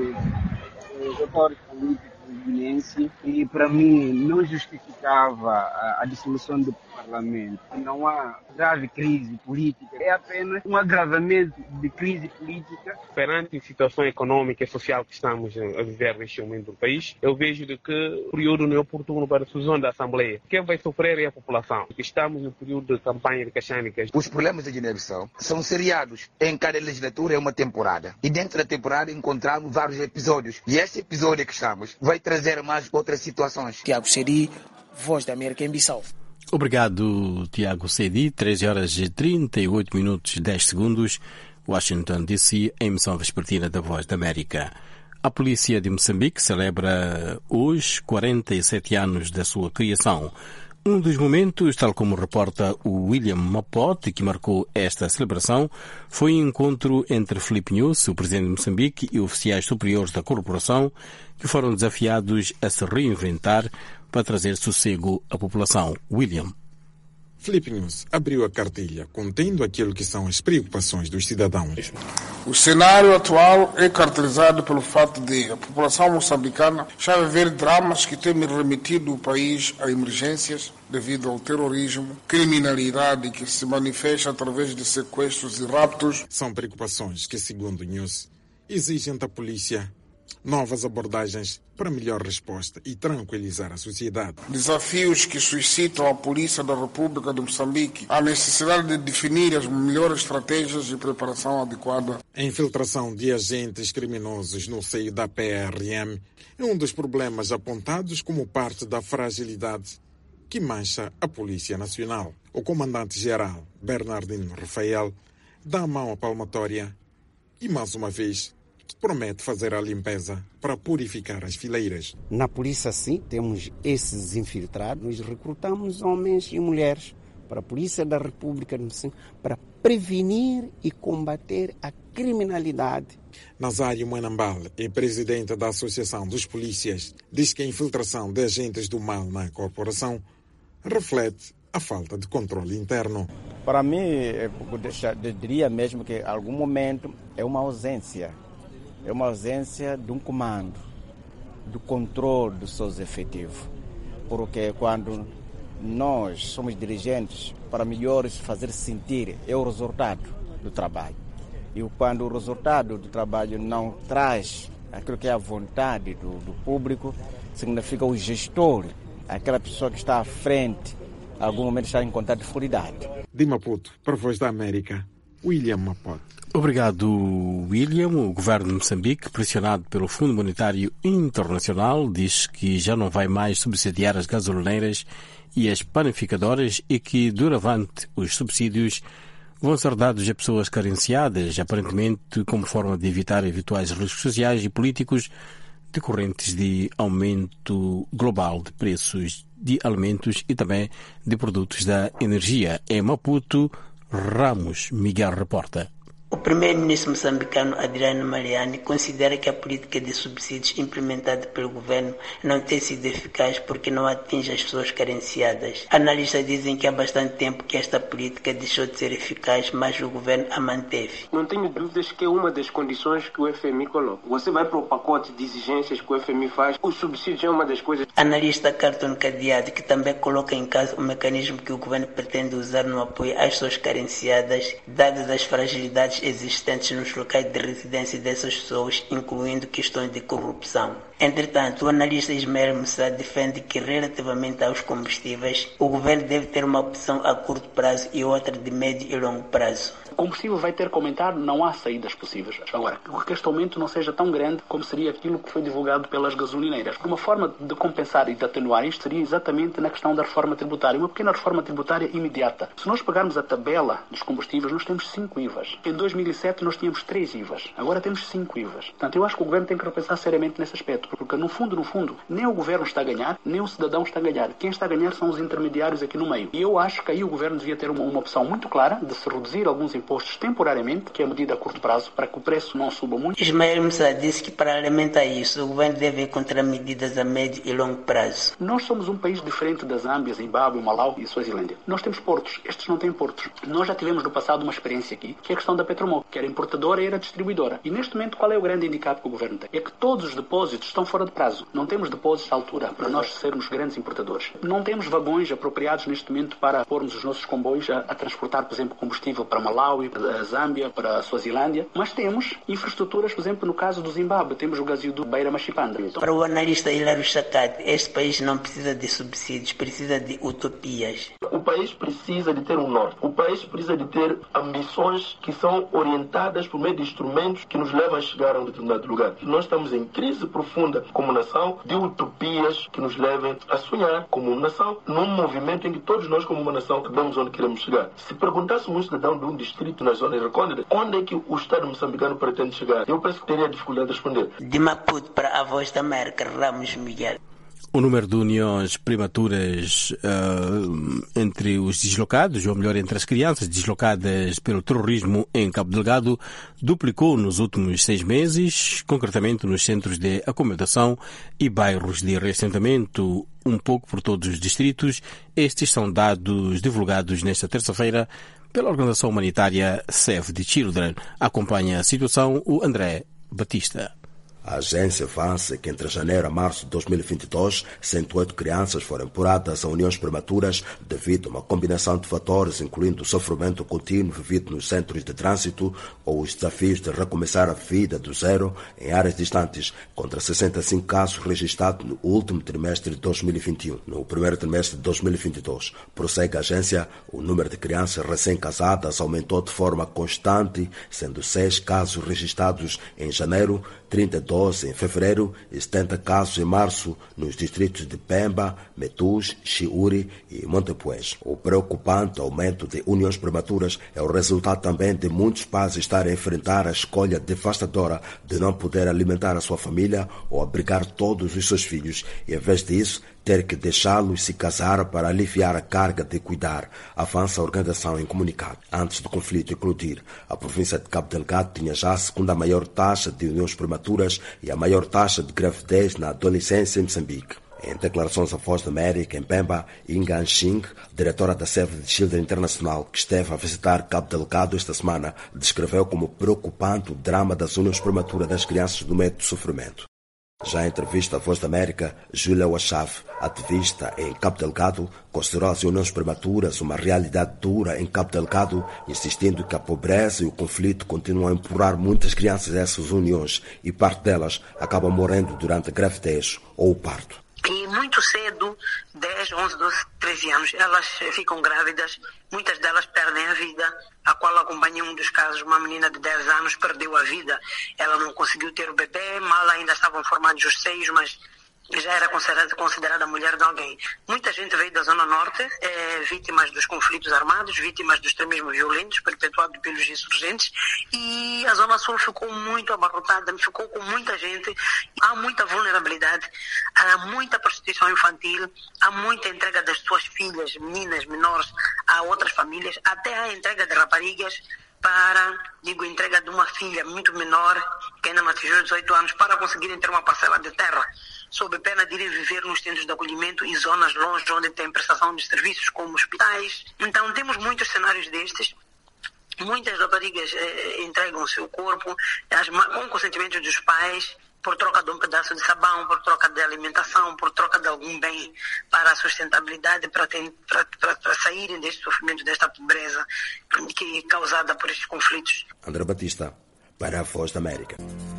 os atores políticos guineenses e, para mim, não justificava a, a dissolução do Parlamento. Não há grave crise política, é apenas um agravamento de crise política. Perante a situação econômica e social que estamos a viver neste momento do país, eu vejo de que o período não é oportuno para a dissolução da Assembleia. Quem vai sofrer é a população, porque estamos no período de campanha de caixânicas. Os problemas da Guiné-Bissau são seriados. Em cada legislatura é uma temporada. E dentro da temporada encontramos vários episódios. E esse episódio que estamos vai trazer mais outras situações. Tiago Sedi, Voz da América em Bissau. Obrigado, Tiago Sedi. treze horas e trinta e oito minutos e dez segundos. Washington D C, emissão vespertina da Voz da América. A polícia de Moçambique celebra hoje quarenta e sete anos da sua criação. Um dos momentos, tal como reporta o William Mapote, que marcou esta celebração, foi um encontro entre Filipe Nunes, o presidente de Moçambique, e oficiais superiores da corporação, que foram desafiados a se reinventar para trazer sossego à população. William. Filipe Nunes abriu a cartilha contendo aquilo que são as preocupações dos cidadãos. O cenário atual é caracterizado pelo fato de a população moçambicana já viver dramas que têm remetido o país a emergências devido ao terrorismo, criminalidade que se manifesta através de sequestros e raptos. São preocupações que, segundo Nunes, exigem da polícia novas abordagens para melhor resposta e tranquilizar a sociedade. Desafios que suscitam a Polícia da República de Moçambique a necessidade de definir as melhores estratégias de preparação adequada. A infiltração de agentes criminosos no seio da P R M é um dos problemas apontados como parte da fragilidade que mancha a Polícia Nacional. O comandante-geral, Bernardino Rafael, dá a mão à palmatória e, mais uma vez, promete fazer a limpeza para purificar as fileiras. Na polícia, sim, temos esses infiltrados. Nós recrutamos homens e mulheres para a Polícia da República para prevenir e combater a criminalidade. Nazário Manambal é presidente da Associação dos Polícias. Diz que a infiltração de agentes do mal na corporação reflete a falta de controle interno. Para mim, eu diria mesmo que em algum momento é uma ausência. É uma ausência de um comando, do controle dos seus efetivos. Porque quando nós somos dirigentes para melhores fazer sentir é o resultado do trabalho. E quando o resultado do trabalho não traz aquilo que é a vontade do, do público, significa o gestor, aquela pessoa que está à frente, em algum momento está em contato de dificuldade. De Maputo, para a Voz da América, William Maputo. Obrigado, William. O governo de Moçambique, pressionado pelo Fundo Monetário Internacional, diz que já não vai mais subsidiar as gasolineiras e as panificadoras e que, doravante, os subsídios vão ser dados a pessoas carenciadas, aparentemente como forma de evitar eventuais riscos sociais e políticos decorrentes de aumento global de preços de alimentos e também de produtos da energia. Em Maputo, Ramos Miguel reporta. O primeiro-ministro moçambicano Adriano Mariani considera que a política de subsídios implementada pelo governo não tem sido eficaz porque não atinge as pessoas carenciadas. Analistas dizem que há bastante tempo que esta política deixou de ser eficaz, mas o governo a manteve. Não tenho dúvidas que é uma das condições que o F M I coloca. Você vai para o pacote de exigências que o F M I faz, o subsídio é uma das coisas. Analista Carton Cadeado, que também coloca em causa o mecanismo que o governo pretende usar no apoio às pessoas carenciadas, dadas as fragilidades existentes nos locais de residência dessas pessoas, incluindo questões de corrupção. Entretanto, o analista Ismael Moussa defende que, relativamente aos combustíveis, o governo deve ter uma opção a curto prazo e outra de médio e longo prazo. O combustível vai ter que aumentar, não há saídas possíveis. Agora, que este aumento não seja tão grande como seria aquilo que foi divulgado pelas gasolineiras. Uma forma de compensar e de atenuar isto seria exatamente na questão da reforma tributária, uma pequena reforma tributária imediata. Se nós pegarmos a tabela dos combustíveis, nós temos cinco I V As. Em dois mil e sete nós tínhamos três I V As, agora temos cinco I V As. Portanto, eu acho que o governo tem que repensar seriamente nesse aspecto, porque no fundo, no fundo, nem o governo está a ganhar, nem o cidadão está a ganhar. Quem está a ganhar são os intermediários aqui no meio. E eu acho que aí o governo devia ter uma, uma opção muito clara de se reduzir alguns impostos temporariamente, que é a medida a curto prazo, para que o preço não suba muito. Ismael Moussa disse que, paralelamente a isso, o governo deve encontrar medidas a médio e longo prazo. Nós somos um país diferente da Zâmbia, Zimbábue, Malau e Suazilândia. Nós temos portos, estes não têm portos. Nós já tivemos no passado uma experiência aqui, que é a questão da Petromol, que era importadora e era distribuidora. E neste momento, qual é o grande indicado que o governo tem? É que todos os depósitos estão fora de prazo. Não temos depósitos à altura para nós sermos grandes importadores. Não temos vagões apropriados neste momento para pormos os nossos comboios a, a transportar, por exemplo, combustível para Malawi, para a Zâmbia, para a Suazilândia. Mas temos infraestruturas, por exemplo, no caso do Zimbábue, temos o gasoduto Beira Machipanda. Então, para o analista Hilário Chacate, este país não precisa de subsídios, precisa de utopias. O país precisa de ter um norte. O país precisa de ter ambições que são orientadas por meio de instrumentos que nos levam a chegar a um determinado lugar. Nós estamos em crise profunda como nação, de utopias que nos levem a sonhar como nação, num movimento em que todos nós como uma nação sabemos onde queremos chegar. Se perguntássemos um cidadão de um distrito na zona recôndita, onde é que o Estado moçambicano pretende chegar? Eu penso que teria dificuldade de responder. De Maputo para a Voz da América, Ramos Miguel. O número de uniões prematuras uh, entre os deslocados, ou melhor, entre as crianças deslocadas pelo terrorismo em Cabo Delgado, duplicou nos últimos seis meses, concretamente nos centros de acomodação e bairros de reassentamento, um pouco por todos os distritos. Estes são dados divulgados nesta terça-feira pela organização humanitária Save the Children. Acompanha a situação o André Batista. A agência avança que entre janeiro a março de dois mil e vinte e dois, cento e oito crianças foram empurradas a uniões prematuras devido a uma combinação de fatores, incluindo o sofrimento contínuo vivido nos centros de trânsito ou os desafios de recomeçar a vida do zero em áreas distantes, contra sessenta e cinco casos registrados no último trimestre de dois mil e vinte e um. No primeiro trimestre de dois mil e vinte e dois, prossegue a agência, o número de crianças recém-casadas aumentou de forma constante, sendo seis casos registrados em janeiro, trinta e dois em fevereiro e setenta casos em março nos distritos de Pemba, Metus, Chiuri e Montepuez. O preocupante aumento de uniões prematuras é o resultado também de muitos pais estarem a enfrentar a escolha devastadora de não poder alimentar a sua família ou abrigar todos os seus filhos e, em vez disso, ter que deixá-los se casar para aliviar a carga de cuidar, avança a organização em comunicado. Antes do conflito eclodir, a província de Cabo Delgado tinha já a segunda maior taxa de uniões prematuras e a maior taxa de gravidez na adolescência em Moçambique. Em declarações à Voz da América em Pemba, Inga Anxing, diretora da Save the Children Internacional, que esteve a visitar Cabo Delgado esta semana, descreveu como preocupante o drama das uniões prematuras das crianças no meio do sofrimento. Já em entrevista à Voz da América, Júlia Wachaf, ativista em Cabo Delgado, considerou as uniões prematuras uma realidade dura em Cabo Delgado, insistindo que a pobreza e o conflito continuam a empurrar muitas crianças a essas uniões e parte delas acabam morrendo durante a gravidez ou o parto. E muito cedo, dez, onze, doze, treze anos, elas ficam grávidas, muitas delas perdem a vida, a qual acompanhei um dos casos, uma menina de dez anos perdeu a vida, ela não conseguiu ter o bebê, mal ainda estavam formados os seios, mas já era considerada, considerada mulher de alguém. Muita gente veio da Zona Norte, é, vítimas dos conflitos armados, vítimas do extremismo violento perpetuado pelos insurgentes, e a Zona Sul ficou muito abarrotada, ficou com muita gente, há muita vulnerabilidade, há muita prostituição infantil, há muita entrega das suas filhas, meninas, menores, a outras famílias, até a entrega de raparigas para, digo, entrega de uma filha muito menor, que ainda não atingiu dezoito anos, para conseguirem ter uma parcela de terra, sob pena de irem viver nos centros de acolhimento e zonas longe onde tem prestação de serviços como hospitais. Então temos muitos cenários destes. Muitas raparigas eh, entregam o seu corpo as, com consentimento dos pais, por troca de um pedaço de sabão, por troca de alimentação, por troca de algum bem para a sustentabilidade, para, ter, para, para, para saírem deste sofrimento, desta pobreza que é causada por estes conflitos. André Batista, para a Voz da América.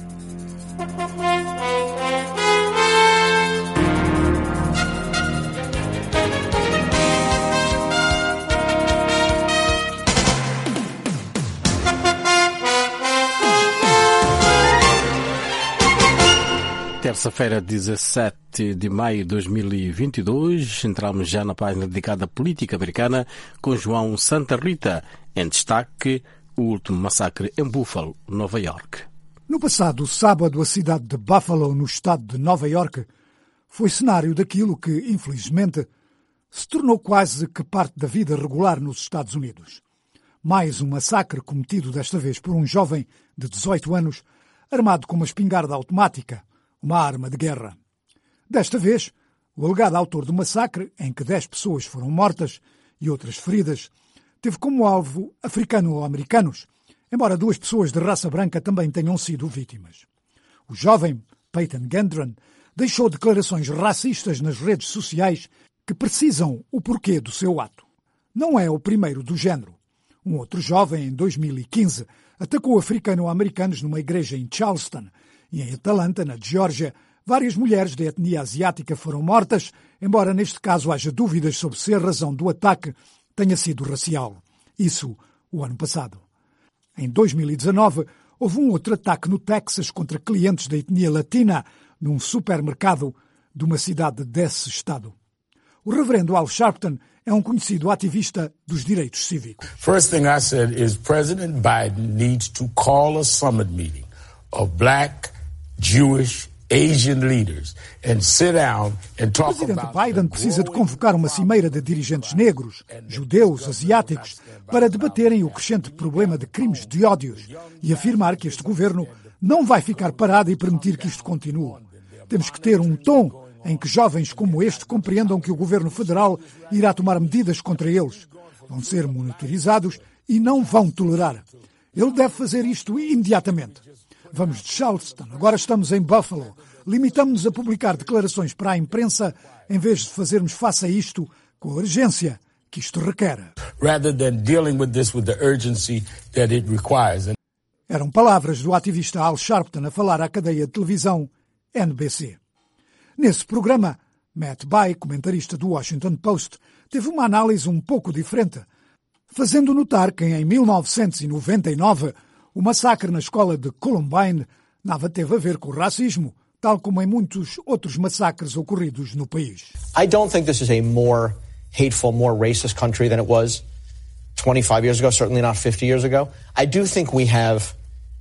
Terça-feira, dezassete de maio de dois mil e vinte e dois, entramos já na página dedicada à política americana com João Santa Rita, em destaque o último massacre em Buffalo, Nova York. No passado sábado, a cidade de Buffalo, no estado de Nova York, foi cenário daquilo que, infelizmente, se tornou quase que parte da vida regular nos Estados Unidos. Mais um massacre cometido desta vez por um jovem de dezoito anos, armado com uma espingarda automática, uma arma de guerra. Desta vez, o alegado autor do massacre, em que dez pessoas foram mortas e outras feridas, teve como alvo africano-americanos, embora duas pessoas de raça branca também tenham sido vítimas. O jovem, Peyton Gendron, deixou declarações racistas nas redes sociais que precisam o porquê do seu ato. Não é o primeiro do género. Um outro jovem, em dois mil e quinze, atacou africano-americanos numa igreja em Charleston, e em Atlanta, na Geórgia, várias mulheres de etnia asiática foram mortas, embora neste caso haja dúvidas sobre se a razão do ataque tenha sido racial. Isso o ano passado. Em dois mil e dezanove, houve um outro ataque no Texas contra clientes da etnia latina num supermercado de uma cidade desse estado. O reverendo Al Sharpton é um conhecido ativista dos direitos cívicos. First thing I said is President Biden needs to call a summit meeting of black, Jewish, Asian leaders and sit down and talk about. O presidente Biden precisa de convocar uma cimeira de dirigentes negros, judeus, asiáticos, para debaterem o crescente problema de crimes de ódios e afirmar que este governo não vai ficar parado e permitir que isto continue. Temos que ter um tom em que jovens como este compreendam que o governo federal irá tomar medidas contra eles. Vão ser monitorizados e não vão tolerar. Ele deve fazer isto imediatamente. Vamos de Charleston, agora estamos em Buffalo. Limitamos-nos a publicar declarações para a imprensa em vez de fazermos face a isto com a urgência que isto requer. Rather than dealing with this with the urgency that it requires. Eram palavras do ativista Al Sharpton a falar à cadeia de televisão N B C. Nesse programa, Matt Bai, comentarista do Washington Post, teve uma análise um pouco diferente, fazendo notar que em mil novecentos e noventa e nove o massacre na escola de Columbine nada teve a ver com o racismo, tal como em muitos outros massacres ocorridos no país. I don't think this is a more hateful, more racist country than it was twenty-five years ago, certainly not fifty years ago. I do think we have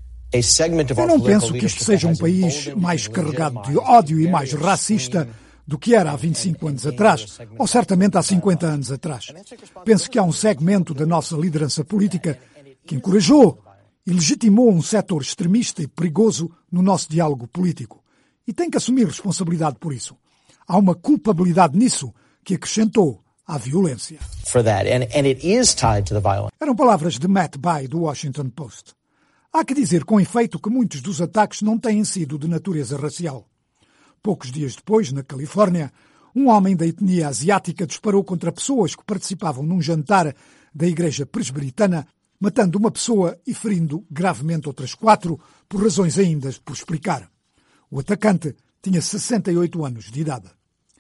a segment of our political leadership. Eu não penso que isto seja um país mais carregado de ódio e mais racista do que era há vinte e cinco anos atrás, ou certamente há cinquenta anos atrás. Penso que há um segmento da nossa liderança política que encorajou e legitimou um setor extremista e perigoso no nosso diálogo político. E tem que assumir responsabilidade por isso. Há uma culpabilidade nisso que acrescentou à violência. For that. And, and it is tied to the violence. Eram palavras de Matt Bai, do Washington Post. Há que dizer com efeito que muitos dos ataques não têm sido de natureza racial. Poucos dias depois, na Califórnia, um homem da etnia asiática disparou contra pessoas que participavam num jantar da Igreja Presbiteriana, matando uma pessoa e ferindo gravemente outras quatro, por razões ainda por explicar. O atacante tinha sessenta e oito anos de idade.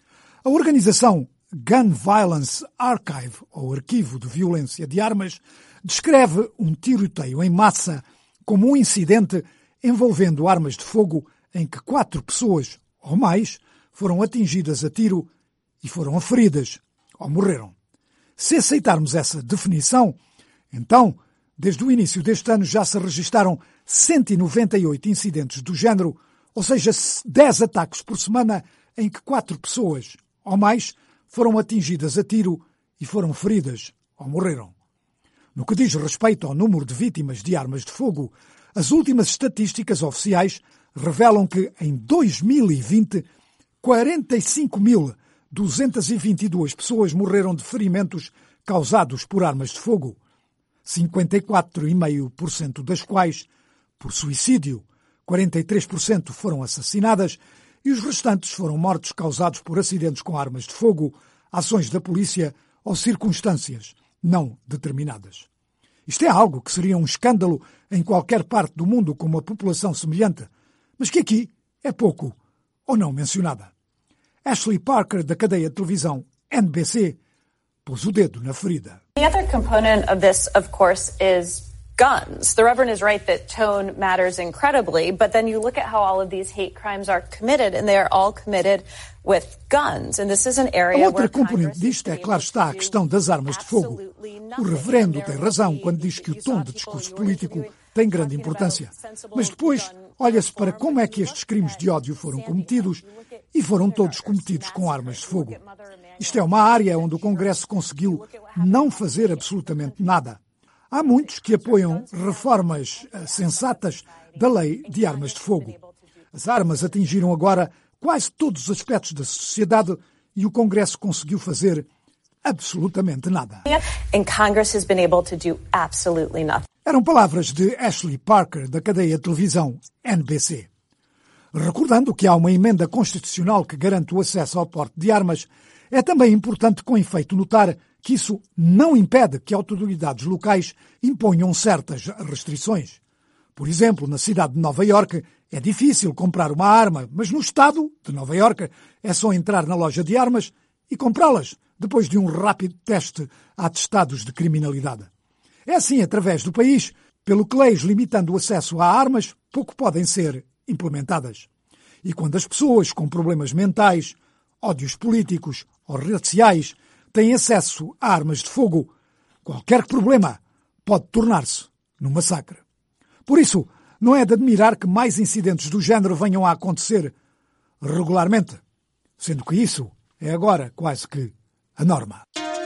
A organização Gun Violence Archive, ou Arquivo de Violência de Armas, descreve um tiroteio em massa como um incidente envolvendo armas de fogo em que quatro pessoas, ou mais, foram atingidas a tiro e foram feridas ou morreram. Se aceitarmos essa definição, então, desde o início deste ano já se registaram cento e noventa e oito incidentes do género, ou seja, dez ataques por semana em que quatro pessoas, ou mais, foram atingidas a tiro e foram feridas ou morreram. No que diz respeito ao número de vítimas de armas de fogo, as últimas estatísticas oficiais revelam que, em dois mil e vinte, quarenta e cinco mil duzentas e vinte e duas pessoas morreram de ferimentos causados por armas de fogo, cinquenta e quatro vírgula cinco por cento das quais por suicídio, quarenta e três por cento foram assassinadas e os restantes foram mortes causados por acidentes com armas de fogo, ações da polícia ou circunstâncias não determinadas. Isto é algo que seria um escândalo em qualquer parte do mundo com uma população semelhante, mas que aqui é pouco ou não mencionada. Ashley Parker, da cadeia de televisão N B C, pôs o dedo na ferida. The other component of this, of course, is guns. The Reverend is right that tone matters incredibly, but then you look at how all of these hate crimes are committed, and they are all committed with guns. And this is an area a outra componente disto é, claro está, a questão das armas de fogo. O reverendo tem razão quando diz que o tom de discurso político tem grande importância. Mas depois olha-se para como é que estes crimes de ódio foram cometidos e foram todos cometidos com armas de fogo. Isto é uma área onde o Congresso conseguiu não fazer absolutamente nada. Há muitos que apoiam reformas sensatas da lei de armas de fogo. As armas atingiram agora quase todos os aspectos da sociedade e o Congresso conseguiu fazer absolutamente nada. Eram palavras de Ashley Parker, da cadeia de televisão N B C. Recordando que há uma emenda constitucional que garante o acesso ao porte de armas, é também importante com efeito notar que isso não impede que autoridades locais imponham certas restrições. Por exemplo, na cidade de Nova Iorque é difícil comprar uma arma, mas no estado de Nova Iorque é só entrar na loja de armas e comprá-las, depois de um rápido teste a atestados de criminalidade. É assim através do país, pelo que leis limitando o acesso a armas pouco podem ser implementadas. E quando as pessoas com problemas mentais, ódios políticos ou raciais têm acesso a armas de fogo, qualquer problema pode tornar-se num massacre. Por isso, não é de admirar que mais incidentes do género venham a acontecer regularmente, sendo que isso é agora quase que a norma.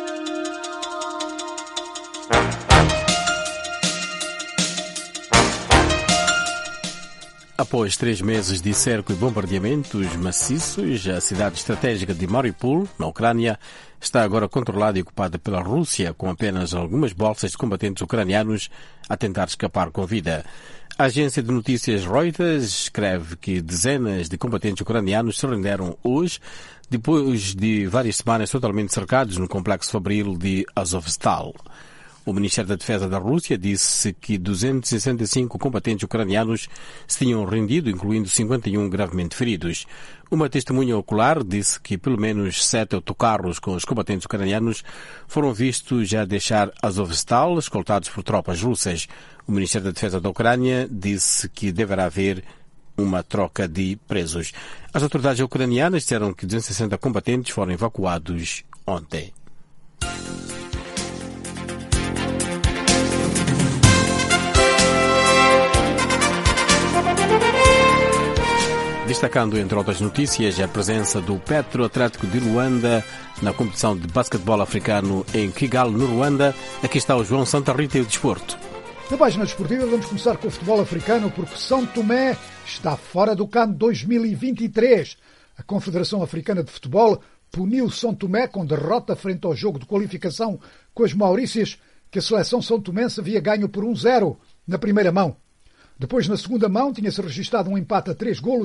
Após três meses de cerco e bombardeamentos maciços, a cidade estratégica de Mariupol, na Ucrânia, está agora controlada e ocupada pela Rússia, com apenas algumas bolsas de combatentes ucranianos a tentar escapar com vida. A agência de notícias Reuters escreve que dezenas de combatentes ucranianos se renderam hoje, depois de várias semanas totalmente cercados no complexo fabril de Azovstal. O Ministério da Defesa da Rússia disse que duzentos e sessenta e cinco combatentes ucranianos se tinham rendido, incluindo cinquenta e um gravemente feridos. Uma testemunha ocular disse que pelo menos sete autocarros com os combatentes ucranianos foram vistos a deixar Azovstal, escoltados por tropas russas. O Ministério da Defesa da Ucrânia disse que deverá haver uma troca de presos. As autoridades ucranianas disseram que duzentos e sessenta combatentes foram evacuados ontem. Destacando, entre outras notícias, a presença do Petro Atlético de Luanda na competição de basquetebol africano em Kigali, no Ruanda. Aqui está o João Santa Rita e o desporto. Na página desportiva vamos começar com o futebol africano, porque São Tomé está fora do CAN dois mil e vinte e três. A Confederação Africana de Futebol puniu São Tomé com derrota frente ao jogo de qualificação com as Maurícias, que a seleção são tomense havia ganho por um zero na primeira mão. Depois, na segunda mão, tinha-se registrado um empate a três golos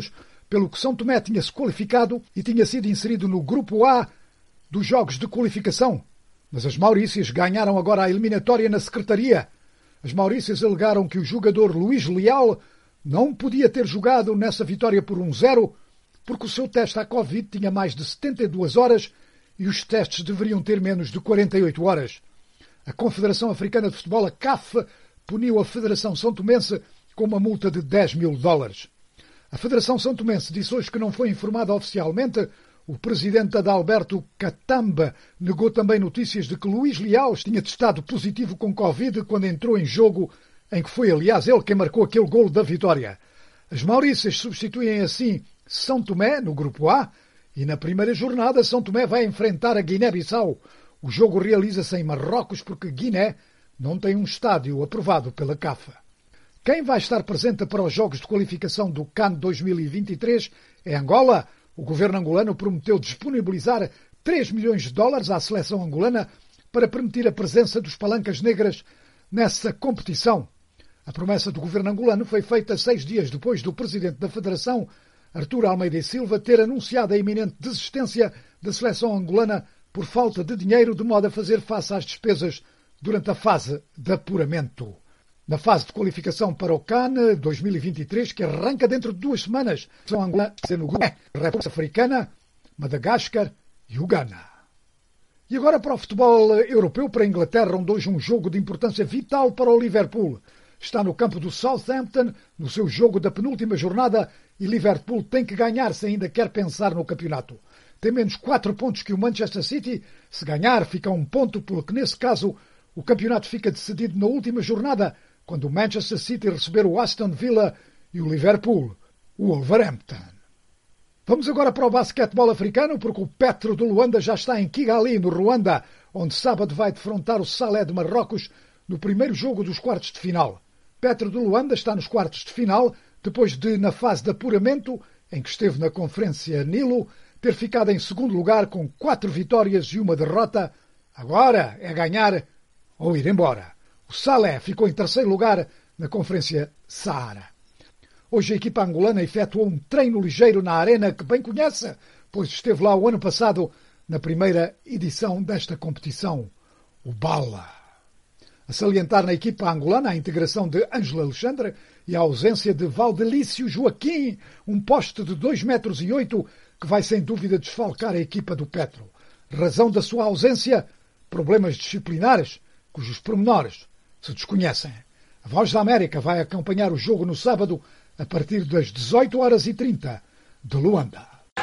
pelo que São Tomé tinha se qualificado e tinha sido inserido no Grupo A dos jogos de qualificação. Mas as Maurícias ganharam agora a eliminatória na Secretaria. As Maurícias alegaram que o jogador Luís Leal não podia ter jogado nessa vitória por um zero porque o seu teste à Covid tinha mais de setenta e duas horas e os testes deveriam ter menos de quarenta e oito horas. A Confederação Africana de Futebol, a C A F, puniu a Federação São Tomense com uma multa de dez mil dólares. A Federação São Tomense disse hoje que não foi informada oficialmente. O presidente Adalberto Catamba negou também notícias de que Luís Leal tinha testado positivo com Covid quando entrou em jogo, em que foi, aliás, ele quem marcou aquele golo da vitória. As Maurícias substituem assim São Tomé no Grupo A e na primeira jornada São Tomé vai enfrentar a Guiné-Bissau. O jogo realiza-se em Marrocos porque Guiné não tem um estádio aprovado pela C A F. Quem vai estar presente para os jogos de qualificação do CAN dois mil e vinte e três é Angola. O governo angolano prometeu disponibilizar três milhões de dólares à seleção angolana para permitir a presença dos palancas negras nessa competição. A promessa do governo angolano foi feita seis dias depois do presidente da Federação, Artur Almeida e Silva, ter anunciado a iminente desistência da seleção angolana por falta de dinheiro, de modo a fazer face às despesas durante a fase de apuramento. Na fase de qualificação para o CAN dois mil e vinte e três, que arranca dentro de duas semanas, são Angola, no grupo, República Africana, Madagascar e Uganda. E agora para o futebol europeu, para a Inglaterra, onde hoje um jogo de importância vital para o Liverpool. Está no campo do Southampton, no seu jogo da penúltima jornada, e Liverpool tem que ganhar se ainda quer pensar no campeonato. Tem menos quatro pontos que o Manchester City. Se ganhar, fica um ponto, pelo que nesse caso o campeonato fica decidido na última jornada, quando o Manchester City receber o Aston Villa e o Liverpool, o Wolverhampton. Vamos agora para o basquetebol africano, porque o Petro de Luanda já está em Kigali, no Ruanda, onde sábado vai defrontar o Salé de Marrocos no primeiro jogo dos quartos de final. Petro de Luanda está nos quartos de final, depois de, na fase de apuramento, em que esteve na Conferência Nilo, ter ficado em segundo lugar com quatro vitórias e uma derrota. Agora é ganhar ou ir embora. O Salé ficou em terceiro lugar na Conferência Saara. Hoje a equipa angolana efetuou um treino ligeiro na arena que bem conhece, pois esteve lá o ano passado na primeira edição desta competição, o Bala. A salientar na equipa angolana a integração de Ângelo Alexandre e a ausência de Valdelício Joaquim, um poste de dois metros e oito que vai sem dúvida desfalcar a equipa do Petro. Razão da sua ausência, problemas disciplinares, cujos pormenores se desconhecem. A Voz da América vai acompanhar o jogo no sábado a partir das dezoito horas e trinta de Luanda.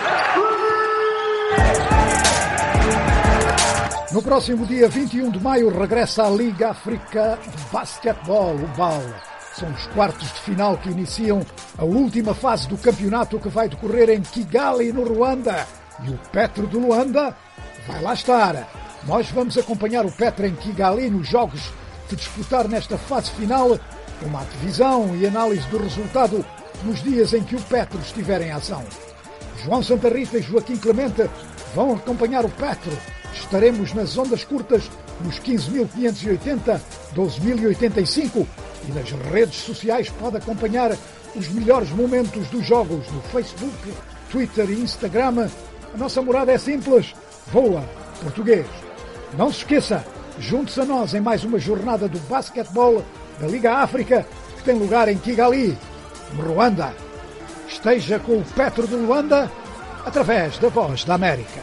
No próximo dia vinte e um de maio regressa a Liga África de Basquetebol, o B A L. São os quartos de final que iniciam a última fase do campeonato que vai decorrer em Kigali, no Ruanda. E o Petro de Luanda vai lá estar. Nós vamos acompanhar o Petro em Kigali nos jogos de disputar nesta fase final, uma divisão e análise do resultado nos dias em que o Petro estiver em ação. João Santa Rita e Joaquim Clemente vão acompanhar o Petro. Estaremos nas ondas curtas nos quinze mil quinhentos e oitenta, doze mil e oitenta e cinco e nas redes sociais pode acompanhar os melhores momentos dos jogos no Facebook, Twitter e Instagram. A nossa morada é simples, Voa Português. Não se esqueça, junte-se a nós em mais uma jornada do basquetebol da Liga África, que tem lugar em Kigali, no Ruanda. Esteja com o Petro de Luanda, através da Voz da América.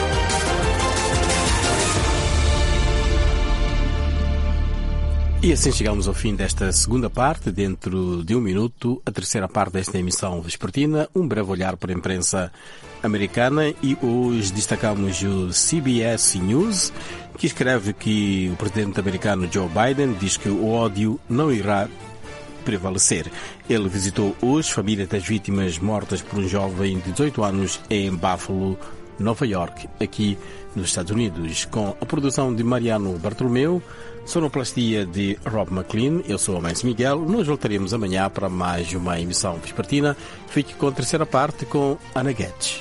E assim chegamos ao fim desta segunda parte. Dentro de um minuto, a terceira parte desta emissão vespertina, um breve olhar para a imprensa americana, e hoje destacamos o C B S News, que escreve que o presidente americano Joe Biden diz que o ódio não irá prevalecer. Ele visitou hoje famílias das vítimas mortas por um jovem de dezoito anos em Buffalo, Nova York, aqui nos Estados Unidos, com a produção de Mariano Bartolomeu, sonoplastia de Rob McLean. Eu sou o Mães Miguel. Nós voltaremos amanhã para mais uma emissão vespertina. Fique com a terceira parte com Ana Guedes.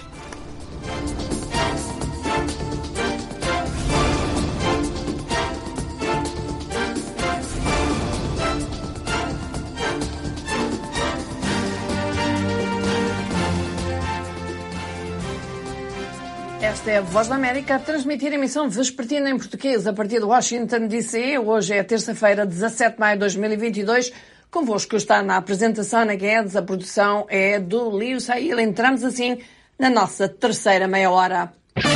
Esta é a Voz da América a transmitir a emissão vespertina em português a partir de Washington, D C. Hoje é terça-feira, dezassete de maio de dois mil e vinte e dois. Convosco está na apresentação na Guedes, a produção é do Lio Sail. Entramos assim na nossa terceira meia hora.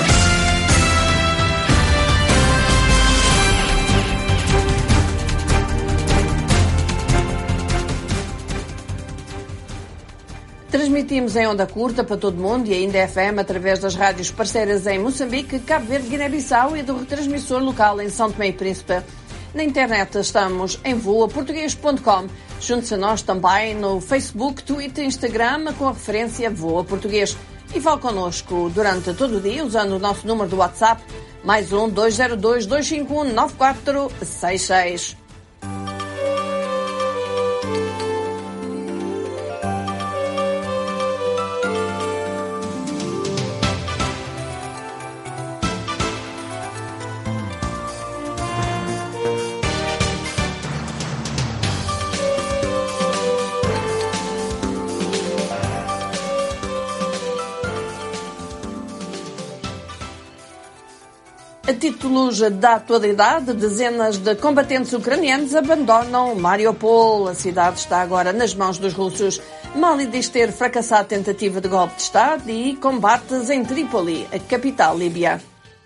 Transmitimos em onda curta para todo o mundo e ainda F M através das rádios parceiras em Moçambique, Cabo Verde, Guiné-Bissau e do retransmissor local em São Tomé e Príncipe. Na internet estamos em voa português ponto com. Junte-se a nós também no Facebook, Twitter e Instagram com a referência Voa Português. E fale connosco durante todo o dia usando o nosso número do WhatsApp, mais um dois zero dois, dois cinco um, nove quatro seis seis. A títulos da atualidade, dezenas de combatentes ucranianos abandonam Mariupol. A cidade está agora nas mãos dos russos. Mali diz ter fracassado a tentativa de golpe de Estado e combates em Trípoli, a capital líbia.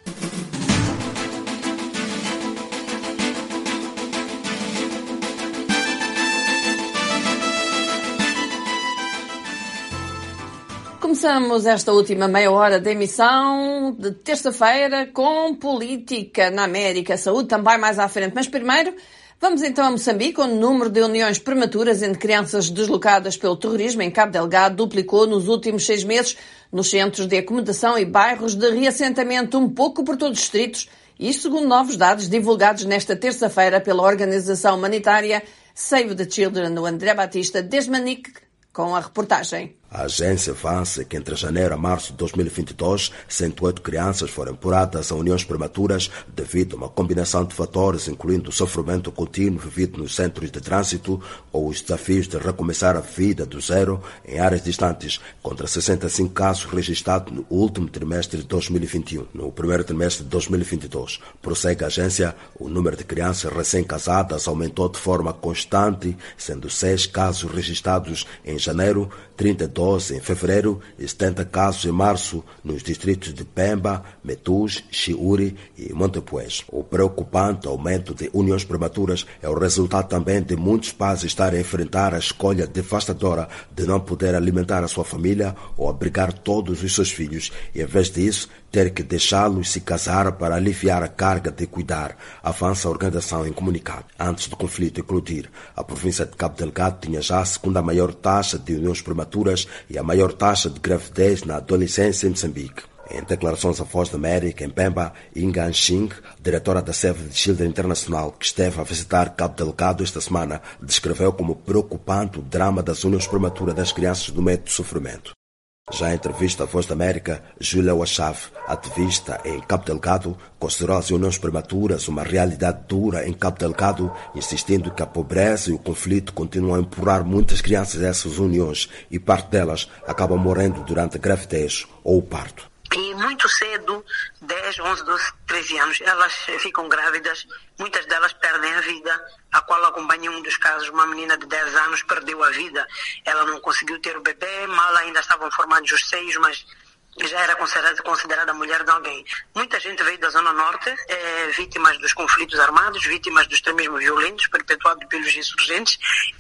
Começamos esta última meia hora de emissão de terça-feira com política na América. Saúde também mais à frente. Mas primeiro, vamos então a Moçambique, onde o número de uniões prematuras entre crianças deslocadas pelo terrorismo em Cabo Delgado duplicou nos últimos seis meses nos centros de acomodação e bairros de reassentamento, um pouco por todos os distritos. Isto segundo novos dados divulgados nesta terça-feira pela organização humanitária Save the Children. O André Batista, desde Manique, com a reportagem. A agência avança que entre janeiro a março de dois mil e vinte e dois, cento e oito crianças foram empurradas a uniões prematuras devido a uma combinação de fatores, incluindo o sofrimento contínuo vivido nos centros de trânsito ou os desafios de recomeçar a vida do zero em áreas distantes, contra sessenta e cinco casos registrados no último trimestre de dois mil e vinte e um. No primeiro trimestre de dois mil e vinte e dois, prossegue a agência, o número de crianças recém-casadas aumentou de forma constante, sendo seis casos registrados em janeiro, trinta e dois em fevereiro e setenta casos em março nos distritos de Pemba, Metus, Chiuri e Montepuez. O preocupante aumento de uniões prematuras é o resultado também de muitos pais estarem a enfrentar a escolha devastadora de não poder alimentar a sua família ou abrigar todos os seus filhos e, em vez disso, ter que deixá-los se casar para aliviar a carga de cuidar, avança a organização em comunicado. Antes do conflito eclodir, a província de Cabo Delgado tinha já a segunda maior taxa de uniões prematuras e a maior taxa de gravidez na adolescência em Moçambique. Em declarações à Voz da América, em Pemba, Inga Anxing, diretora da Save the Children Internacional, que esteve a visitar Cabo Delgado esta semana, descreveu como preocupante o drama das uniões prematuras das crianças no meio do sofrimento. Já em entrevista à Voz da América, Júlia Wachave, ativista em Cabo Delgado, considerou as uniões prematuras uma realidade dura em Cabo Delgado, insistindo que a pobreza e o conflito continuam a empurrar muitas crianças a essas uniões e parte delas acabam morrendo durante a gravidez ou o parto. E muito cedo, dez, onze, doze, treze anos, elas ficam grávidas, muitas delas perdem a vida, a qual acompanha um dos casos, uma menina de dez anos perdeu a vida. Ela não conseguiu ter o bebê, mal ainda estavam formados os seios, mas já era considerada, considerada mulher de alguém. Muita gente veio da Zona Norte, é, vítimas dos conflitos armados, vítimas do extremismo violento perpetuado pelos insurgentes,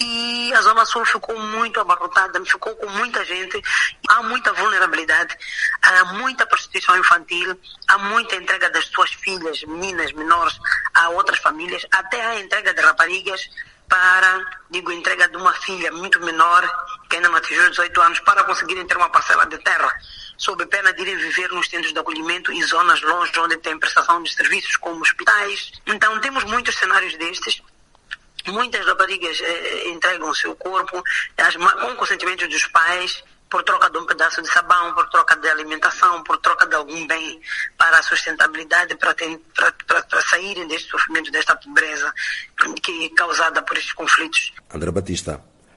e a Zona Sul ficou muito abarrotada, ficou com muita gente. Há muita vulnerabilidade, há muita prostituição infantil, há muita entrega das suas filhas, meninas, menores, a outras famílias, até a entrega de raparigas para, digo, entrega de uma filha muito menor, que ainda não atingiu dezoito anos, para conseguirem ter uma parcela de terra, sob pena de irem viver nos centros de acolhimento e zonas longe onde tem prestação de serviços como hospitais. Então temos muitos cenários destes. Muitas raparigas eh, entregam o seu corpo as, com consentimento dos pais, por troca de um pedaço de sabão, por troca de alimentação, por troca de algum bem para a sustentabilidade, para, ter, para, para, para saírem deste sofrimento, desta pobreza que é causada por estes conflitos. André Batista,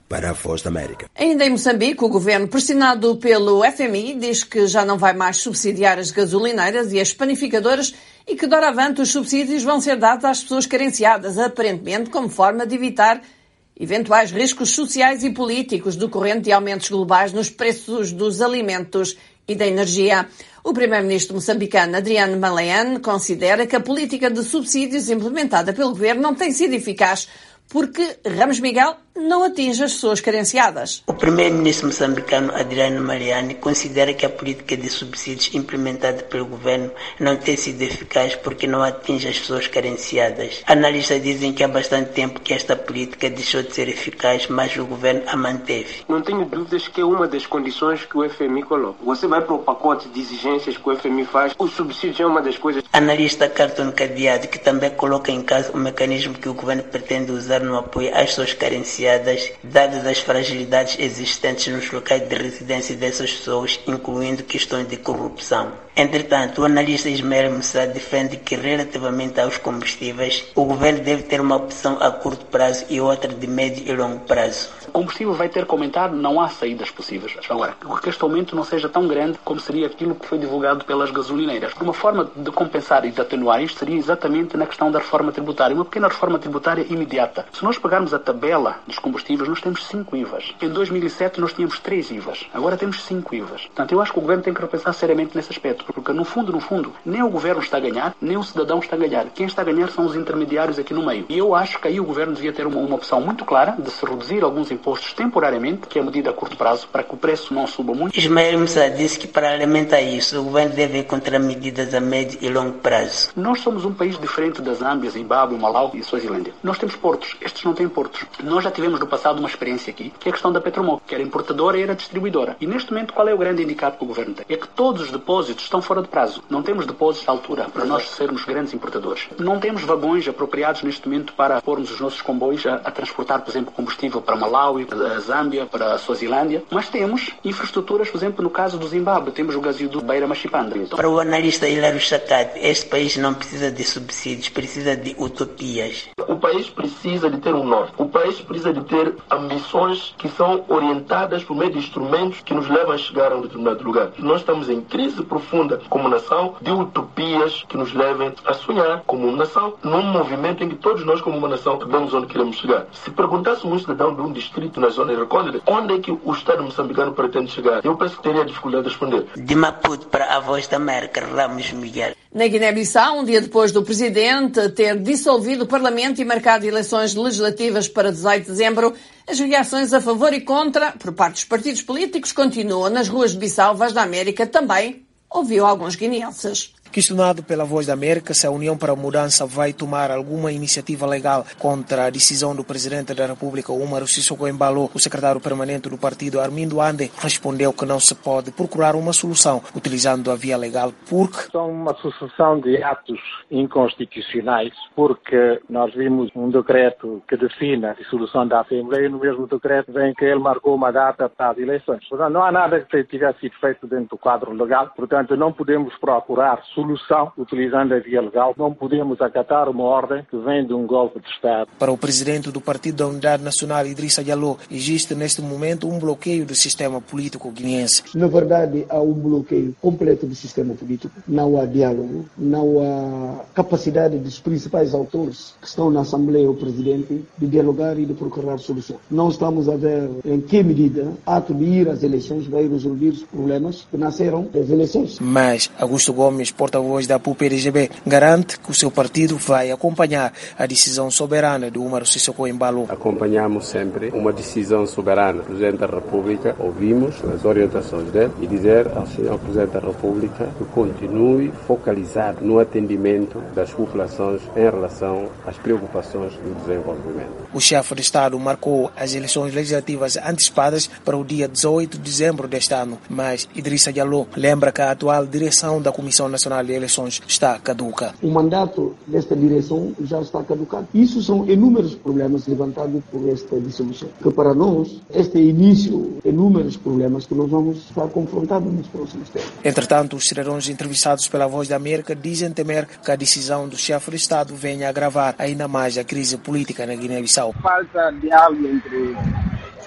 para a Voz da América. Ainda em Moçambique, o governo, pressionado pelo F M I, diz que já não vai mais subsidiar as gasolineiras e as panificadoras e que, doravante, os subsídios vão ser dados às pessoas carenciadas, aparentemente como forma de evitar eventuais riscos sociais e políticos decorrentes de aumentos globais nos preços dos alimentos e da energia. O primeiro-ministro moçambicano Adriano Malean considera que a política de subsídios implementada pelo governo não tem sido eficaz porque Ramos Miguel não atinge as pessoas carenciadas. O primeiro-ministro moçambicano Adriano Mariani considera que a política de subsídios implementada pelo governo não tem sido eficaz porque não atinge as pessoas carenciadas. Analistas dizem que há bastante tempo que esta política deixou de ser eficaz, mas o governo a manteve. Não tenho dúvidas que é uma das condições que o F M I coloca. Você vai para o pacote de exigências que o F M I faz, o subsídio é uma das coisas. Analista Carton Cadeado, que também coloca em causa o mecanismo que o governo pretende usar no apoio às pessoas carenciadas, dadas as fragilidades existentes nos locais de residência dessas pessoas, incluindo questões de corrupção. Entretanto, o analista Ismael Moussa defende que, relativamente aos combustíveis, o governo deve ter uma opção a curto prazo e outra de médio e longo prazo. O combustível vai ter que aumentar, não há saídas possíveis. Agora, que este aumento não seja tão grande como seria aquilo que foi divulgado pelas gasolineiras. Uma forma de compensar e de atenuar isto seria exatamente na questão da reforma tributária, uma pequena reforma tributária imediata. Se nós pegarmos a tabela dos combustíveis, nós temos cinco I V As. Em dois mil e sete nós tínhamos três I V As. Agora temos cinco I V As. Portanto, eu acho que o governo tem que repensar seriamente nesse aspecto, porque no fundo, no fundo, nem o governo está a ganhar, nem o cidadão está a ganhar. Quem está a ganhar são os intermediários aqui no meio. E eu acho que aí o governo devia ter uma, uma opção muito clara de se reduzir alguns impostos temporariamente, que é a medida a curto prazo, para que o preço não suba muito. Ismael Moussa disse que, paralelamente a isso, o governo deve encontrar medidas a médio e longo prazo. Nós somos um país diferente da Zâmbia, Zimbábue, Malau e Suazilândia. Nós temos portos, estes não têm portos. Nós já tivemos no passado uma experiência aqui, que é a questão da Petromol, que era importadora e era distribuidora. E neste momento, qual é o grande indicado que o governo tem? É que todos os depósitos estão fora de prazo. Não temos depósitos de altura para nós sermos grandes importadores. Não temos vagões apropriados neste momento para pormos os nossos comboios a, a transportar, por exemplo, combustível para Malawi, para a Zâmbia, para a Suazilândia. Mas temos infraestruturas, por exemplo, no caso do Zimbábue, temos o gasoduto Beira Machipanda. Então, para o analista Hilário Chacate, este país não precisa de subsídios, precisa de utopias. O país precisa de ter um norte. O país precisa de ter ambições que são orientadas por meio de instrumentos que nos levam a chegar a um determinado lugar. Nós estamos em crise profunda como nação, de utopias que nos levem a sonhar como nação, num movimento em que todos nós como uma nação sabemos onde queremos chegar. Se perguntássemos um cidadão de um distrito na zona recôndita, onde é que o Estado moçambicano pretende chegar? Eu penso que teria dificuldade de responder. De Maputo para a Voz da América, Ramos Miguel. Na Guiné-Bissau, um dia depois do presidente ter dissolvido o Parlamento e marcado eleições legislativas para dezoito de dezembro, as reações a favor e contra, por parte dos partidos políticos, continuam nas ruas de Bissau. Voz da América também ouviu alguns guineenses. Questionado pela Voz da América se a União para a Mudança vai tomar alguma iniciativa legal contra a decisão do Presidente da República, Umaru Sissoko Embalo, o secretário permanente do partido, Armindo Ande, respondeu que não se pode procurar uma solução utilizando a via legal porque... São uma sucessão de atos inconstitucionais, porque nós vimos um decreto que define a dissolução da Assembleia e no mesmo decreto vem que ele marcou uma data para as eleições. Portanto, não há nada que tivesse sido feito dentro do quadro legal, portanto, não podemos procurar solução utilizando a via legal. Não podemos acatar uma ordem que vem de um golpe de Estado. Para o presidente do Partido da Unidade Nacional, Idrissa Diallo, existe neste momento um bloqueio do sistema político guineense. Na verdade, há um bloqueio completo do sistema político. Não há diálogo, não há capacidade dos principais autores que estão na Assembleia ou Presidente de dialogar e de procurar soluções. Não estamos a ver em que medida ato de ir às eleições vai resolver os problemas que nasceram das eleições. Mas Augusto Gomes, porta voz da P U P R G B, garante que o seu partido vai acompanhar a decisão soberana do Umaru Sissoko Embalo. Acompanhamos sempre uma decisão soberana do Presidente da República, ouvimos as orientações dele e dizer ao senhor Presidente da República que continue focalizado no atendimento das populações em relação às preocupações do desenvolvimento. O chefe de Estado marcou as eleições legislativas antecipadas para o dia dezoito de dezembro deste ano, mas Idrissa Diallo lembra que a atual direção da Comissão Nacional de Eleições está caduca. O mandato desta direção já está caducado. Isso são inúmeros problemas levantados por esta dissolução. Que para nós, este é o início de inúmeros problemas que nós vamos estar confrontados nos próximos tempos. Entretanto, os cidadãos entrevistados pela Voz da América dizem temer que a decisão do chefe de Estado venha a agravar ainda mais a crise política na Guiné-Bissau. Falta diálogo entre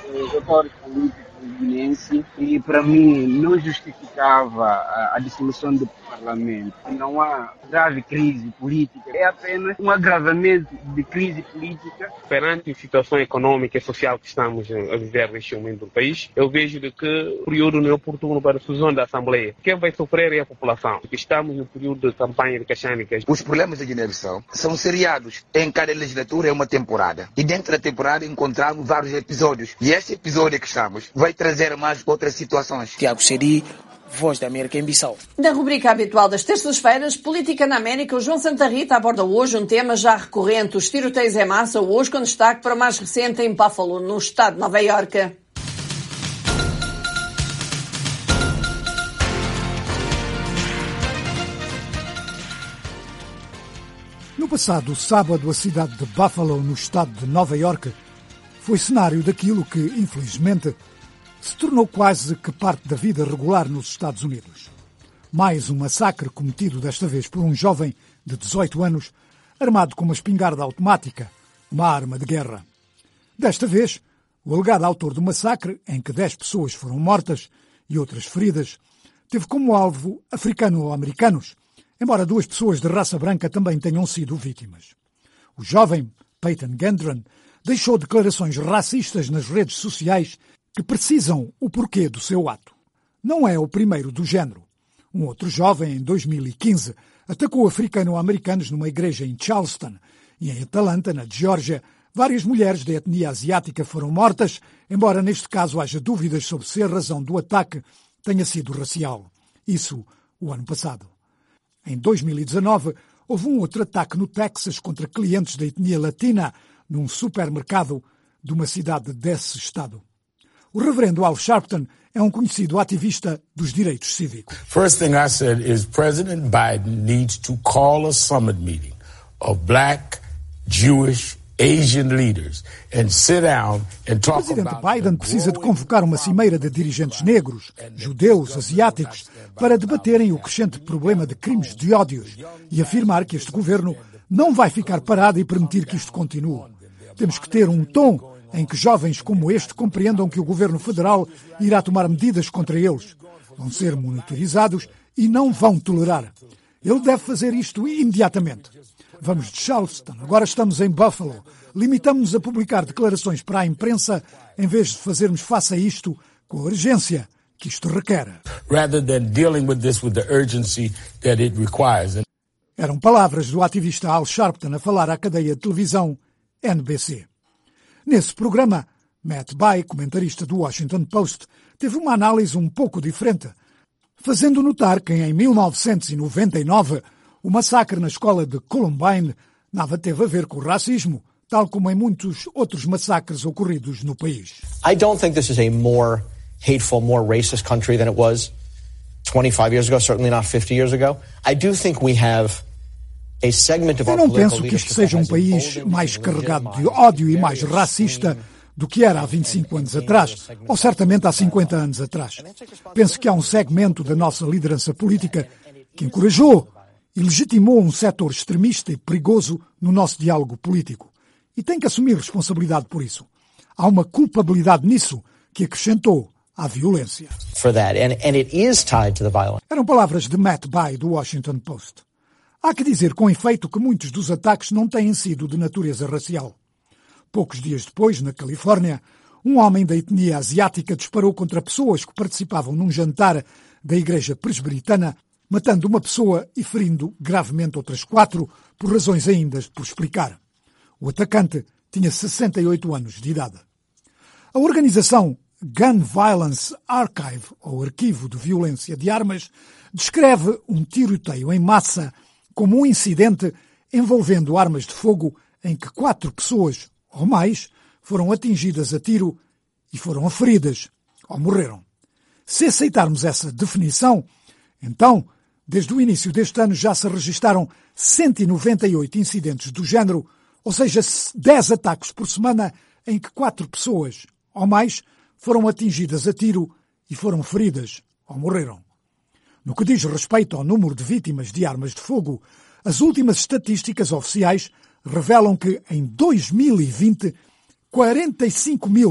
relatório político guinense e, para mim, não justificava a, a dissolução do Parlamento. Não há grave crise política, é apenas um agravamento de crise política. Perante a situação econômica e social que estamos a viver neste momento do país, eu vejo de que o período não é oportuno para a decisão da Assembleia. Quem vai sofrer é a população, porque estamos no período de campanha de caixânicas. Os problemas da Guiné-Bissau são seriados. Em cada legislatura é uma temporada. E dentro da temporada encontramos vários episódios. E esse episódio que estamos vai trazer mais outras situações. Tiago Seri, Voz da América em Bissau. Na rubrica habitual das terças-feiras, Política na América, o João Santa Rita aborda hoje um tema já recorrente, os tiroteios em massa, hoje com destaque para o mais recente em Buffalo, no estado de Nova Iorque. No passado sábado, a cidade de Buffalo, no estado de Nova Iorque, foi cenário daquilo que, infelizmente, se tornou quase que parte da vida regular nos Estados Unidos. Mais um massacre cometido desta vez por um jovem de dezoito anos, armado com uma espingarda automática, uma arma de guerra. Desta vez, o alegado autor do massacre, em que dez pessoas foram mortas e outras feridas, teve como alvo africano-americanos, embora duas pessoas de raça branca também tenham sido vítimas. O jovem, Peyton Gendron, deixou declarações racistas nas redes sociais que precisam o porquê do seu ato. Não é o primeiro do género. Um outro jovem, em dois mil e quinze, atacou africano-americanos numa igreja em Charleston e em Atlanta, na Geórgia, várias mulheres de etnia asiática foram mortas, embora neste caso haja dúvidas sobre se a razão do ataque tenha sido racial. Isso o ano passado. Em dois mil e dezanove, houve um outro ataque no Texas contra clientes da etnia latina num supermercado de uma cidade desse estado. O reverendo Al Sharpton é um conhecido ativista dos direitos cívicos. First thing I said is President Biden needs to call a summit meeting of black, Jewish, Asian leaders and sit down and talk about. O presidente Biden precisa de convocar uma cimeira de dirigentes negros, judeus, asiáticos, para debaterem o crescente problema de crimes de ódio e afirmar que este governo não vai ficar parado e permitir que isto continue. Temos que ter um tom em que jovens como este compreendam que o governo federal irá tomar medidas contra eles. Vão ser monitorizados e não vão tolerar. Ele deve fazer isto imediatamente. Vamos de Charleston, agora estamos em Buffalo. Limitamos-nos a publicar declarações para a imprensa em vez de fazermos face a isto com a urgência que isto requer. Rather than dealing with this with the urgency that it requires. Eram palavras do ativista Al Sharpton a falar à cadeia de televisão N B C. Nesse programa, Matt Bai, comentarista do Washington Post, teve uma análise um pouco diferente, fazendo notar que em mil novecentos e noventa e nove o massacre na escola de Columbine nada teve a ver com o racismo, tal como em muitos outros massacres ocorridos no país. I don't think this is a more hateful, more racist country than it was twenty-five years ago, certainly not fifty years ago. I do think we have a segment of our Eu não political penso que isto leadership seja um that has país emboldened mais to really get carregado de violent ódio e and mais very racista extreme do que era há vinte e cinco anos atrás, ou certamente há cinquenta anos atrás. Penso que há um segmento da nossa liderança política que encorajou e legitimou um setor extremista e perigoso no nosso diálogo político. E tem que assumir responsabilidade por isso. Há uma culpabilidade nisso que acrescentou à violência. for that, and, and it is tied to the violence. Eram palavras de Matt Bai, do Washington Post. Há que dizer com efeito que muitos dos ataques não têm sido de natureza racial. Poucos dias depois, na Califórnia, um homem da etnia asiática disparou contra pessoas que participavam num jantar da Igreja Presbiteriana, matando uma pessoa e ferindo gravemente outras quatro, por razões ainda por explicar. O atacante tinha sessenta e oito anos de idade. A organização Gun Violence Archive, ou Arquivo de Violência de Armas, descreve um tiroteio em massa como um incidente envolvendo armas de fogo em que quatro pessoas, ou mais, foram atingidas a tiro e foram feridas ou morreram. Se aceitarmos essa definição, então, desde o início deste ano já se registaram cento e noventa e oito incidentes do género, ou seja, dez ataques por semana em que quatro pessoas ou mais foram atingidas a tiro e foram feridas ou morreram. No que diz respeito ao número de vítimas de armas de fogo, as últimas estatísticas oficiais revelam que, em dois mil e vinte, quarenta e cinco mil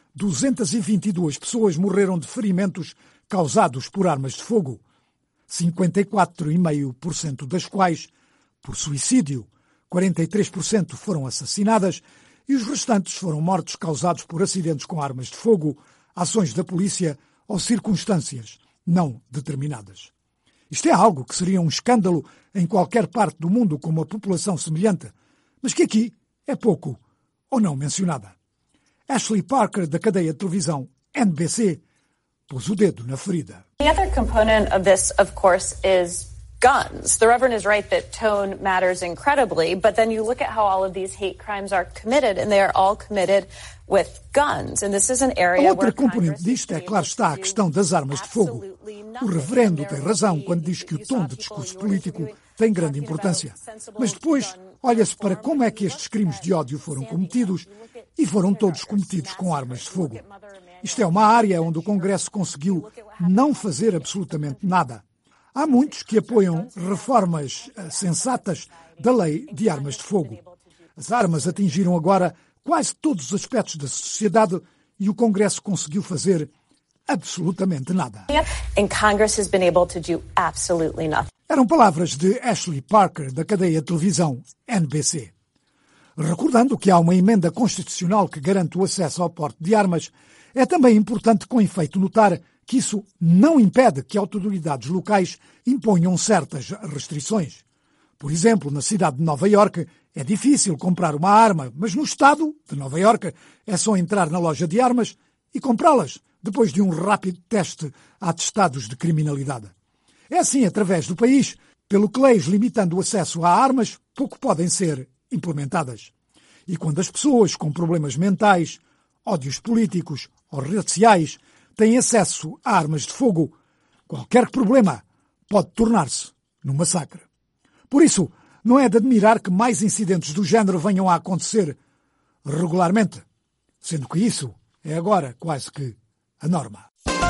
duzentas e vinte e duas pessoas morreram de ferimentos causados por armas de fogo, cinquenta e quatro vírgula cinco por cento das quais por suicídio, quarenta e três por cento foram assassinadas e os restantes foram mortos causados por acidentes com armas de fogo, ações da polícia ou circunstâncias não determinadas. Isto é algo que seria um escândalo em qualquer parte do mundo com uma população semelhante, mas que aqui é pouco ou não mencionada. Ashley Parker, da cadeia de televisão N B C, pôs o dedo na ferida. The other component of this, of course, is guns. The Reverend is right that tone matters incredibly, but then you look at how all of these hate crimes are committed, and they are all committed with guns. And this is an area a outra where componente disto é, claro está, a questão das armas de fogo. O reverendo tem razão quando diz que o tom de discurso político tem grande importância. Mas depois olha-se para como é que estes crimes de ódio foram cometidos e foram todos cometidos com armas de fogo. Isto é uma área onde o Congresso conseguiu não fazer absolutamente nada. Há muitos que apoiam reformas sensatas da lei de armas de fogo. As armas atingiram agora quase todos os aspectos da sociedade e o Congresso conseguiu fazer absolutamente nada. And Congress has been able to do absolutely nothing. Eram palavras de Ashley Parker, da cadeia de televisão N B C. Recordando que há uma emenda constitucional que garante o acesso ao porte de armas, é também importante com efeito notar que isso não impede que autoridades locais imponham certas restrições. Por exemplo, na cidade de Nova Iorque é difícil comprar uma arma, mas no estado de Nova Iorque é só entrar na loja de armas e comprá-las, depois de um rápido teste a atestados de criminalidade. É assim através do país, pelo que leis limitando o acesso a armas pouco podem ser implementadas. E quando as pessoas com problemas mentais, ódios políticos ou raciais têm acesso a armas de fogo, qualquer problema pode tornar-se num massacre. Por isso, não é de admirar que mais incidentes do género venham a acontecer regularmente, sendo que isso é agora quase que a norma.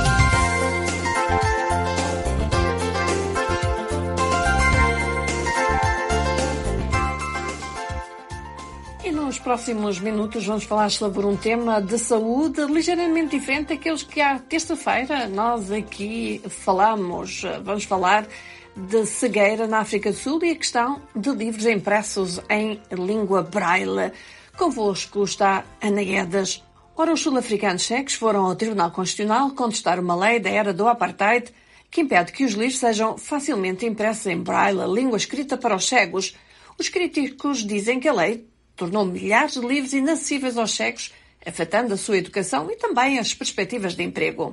E nos próximos minutos vamos falar sobre um tema de saúde ligeiramente diferente daqueles que à terça-feira nós aqui falamos. Vamos falar de cegueira na África do Sul e a questão de livros impressos em língua braille. Convosco está Ana Guedes. Ora, os sul-africanos cegos foram ao Tribunal Constitucional contestar uma lei da era do apartheid que impede que os livros sejam facilmente impressos em braille, língua escrita para os cegos. Os críticos dizem que a lei tornou milhares de livros inacessíveis aos cegos, afetando a sua educação e também as perspectivas de emprego.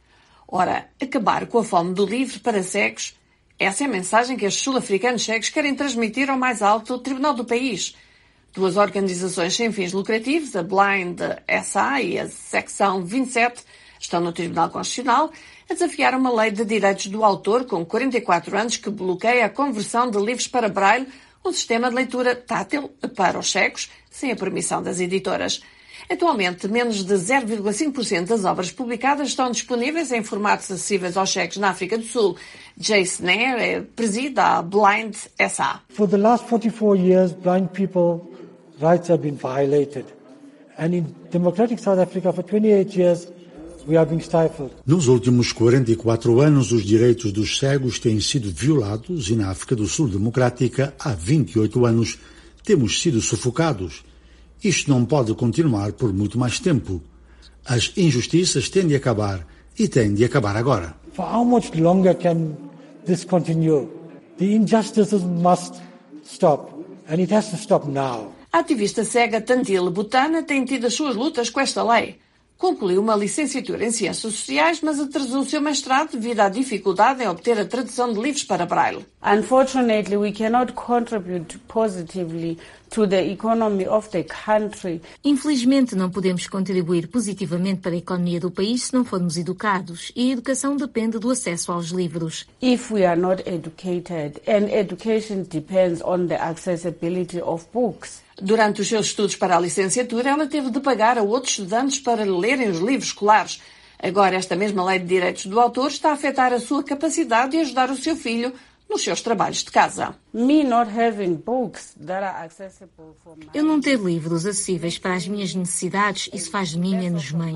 Ora, acabar com a fome do livro para cegos, essa é a mensagem que estes sul-africanos cegos querem transmitir ao mais alto tribunal do país. Duas organizações sem fins lucrativos, a Blind S A e a Secção vinte e sete, estão no Tribunal Constitucional a desafiar uma lei de direitos do autor com quarenta e quatro anos que bloqueia a conversão de livros para braille, um sistema de leitura tátil para os cegos, sem a permissão das editoras. Atualmente, menos de zero vírgula cinco por cento das obras publicadas estão disponíveis em formatos acessíveis aos cegos na África do Sul. Jason Nair preside a Blind S A. For the last forty-four years, blind people rights have been violated. And in democratic South Africa for twenty-eight years, we are being stifled. Nos últimos quarenta e quatro anos, os direitos dos cegos têm sido violados e na África do Sul Democrática, há vinte e oito anos, temos sido sufocados. Isto não pode continuar por muito mais tempo. As injustiças têm de acabar e têm de acabar agora. For how much longer can this continue? The injustices must stop, and it has to stop now. A ativista cega Tantile Butana tem tido as suas lutas com esta lei. Concluiu uma licenciatura em Ciências Sociais, mas atrasou o seu mestrado devido à dificuldade em obter a tradução de livros para braille. Unfortunately, we cannot contribute positively to the economy of the country. Infelizmente, não podemos contribuir positivamente para a economia do país se não formos educados, e a educação depende do acesso aos livros. If we are not educated, and education depends on the accessibility of books. Durante os seus estudos para a licenciatura, ela teve de pagar a outros estudantes para lerem os livros escolares. Agora, esta mesma lei de direitos do autor está a afetar a sua capacidade de ajudar o seu filho nos seus trabalhos de casa. Me not having books that are accessible for my... Eu não ter livros acessíveis para as minhas necessidades, isso faz de mim menos mãe.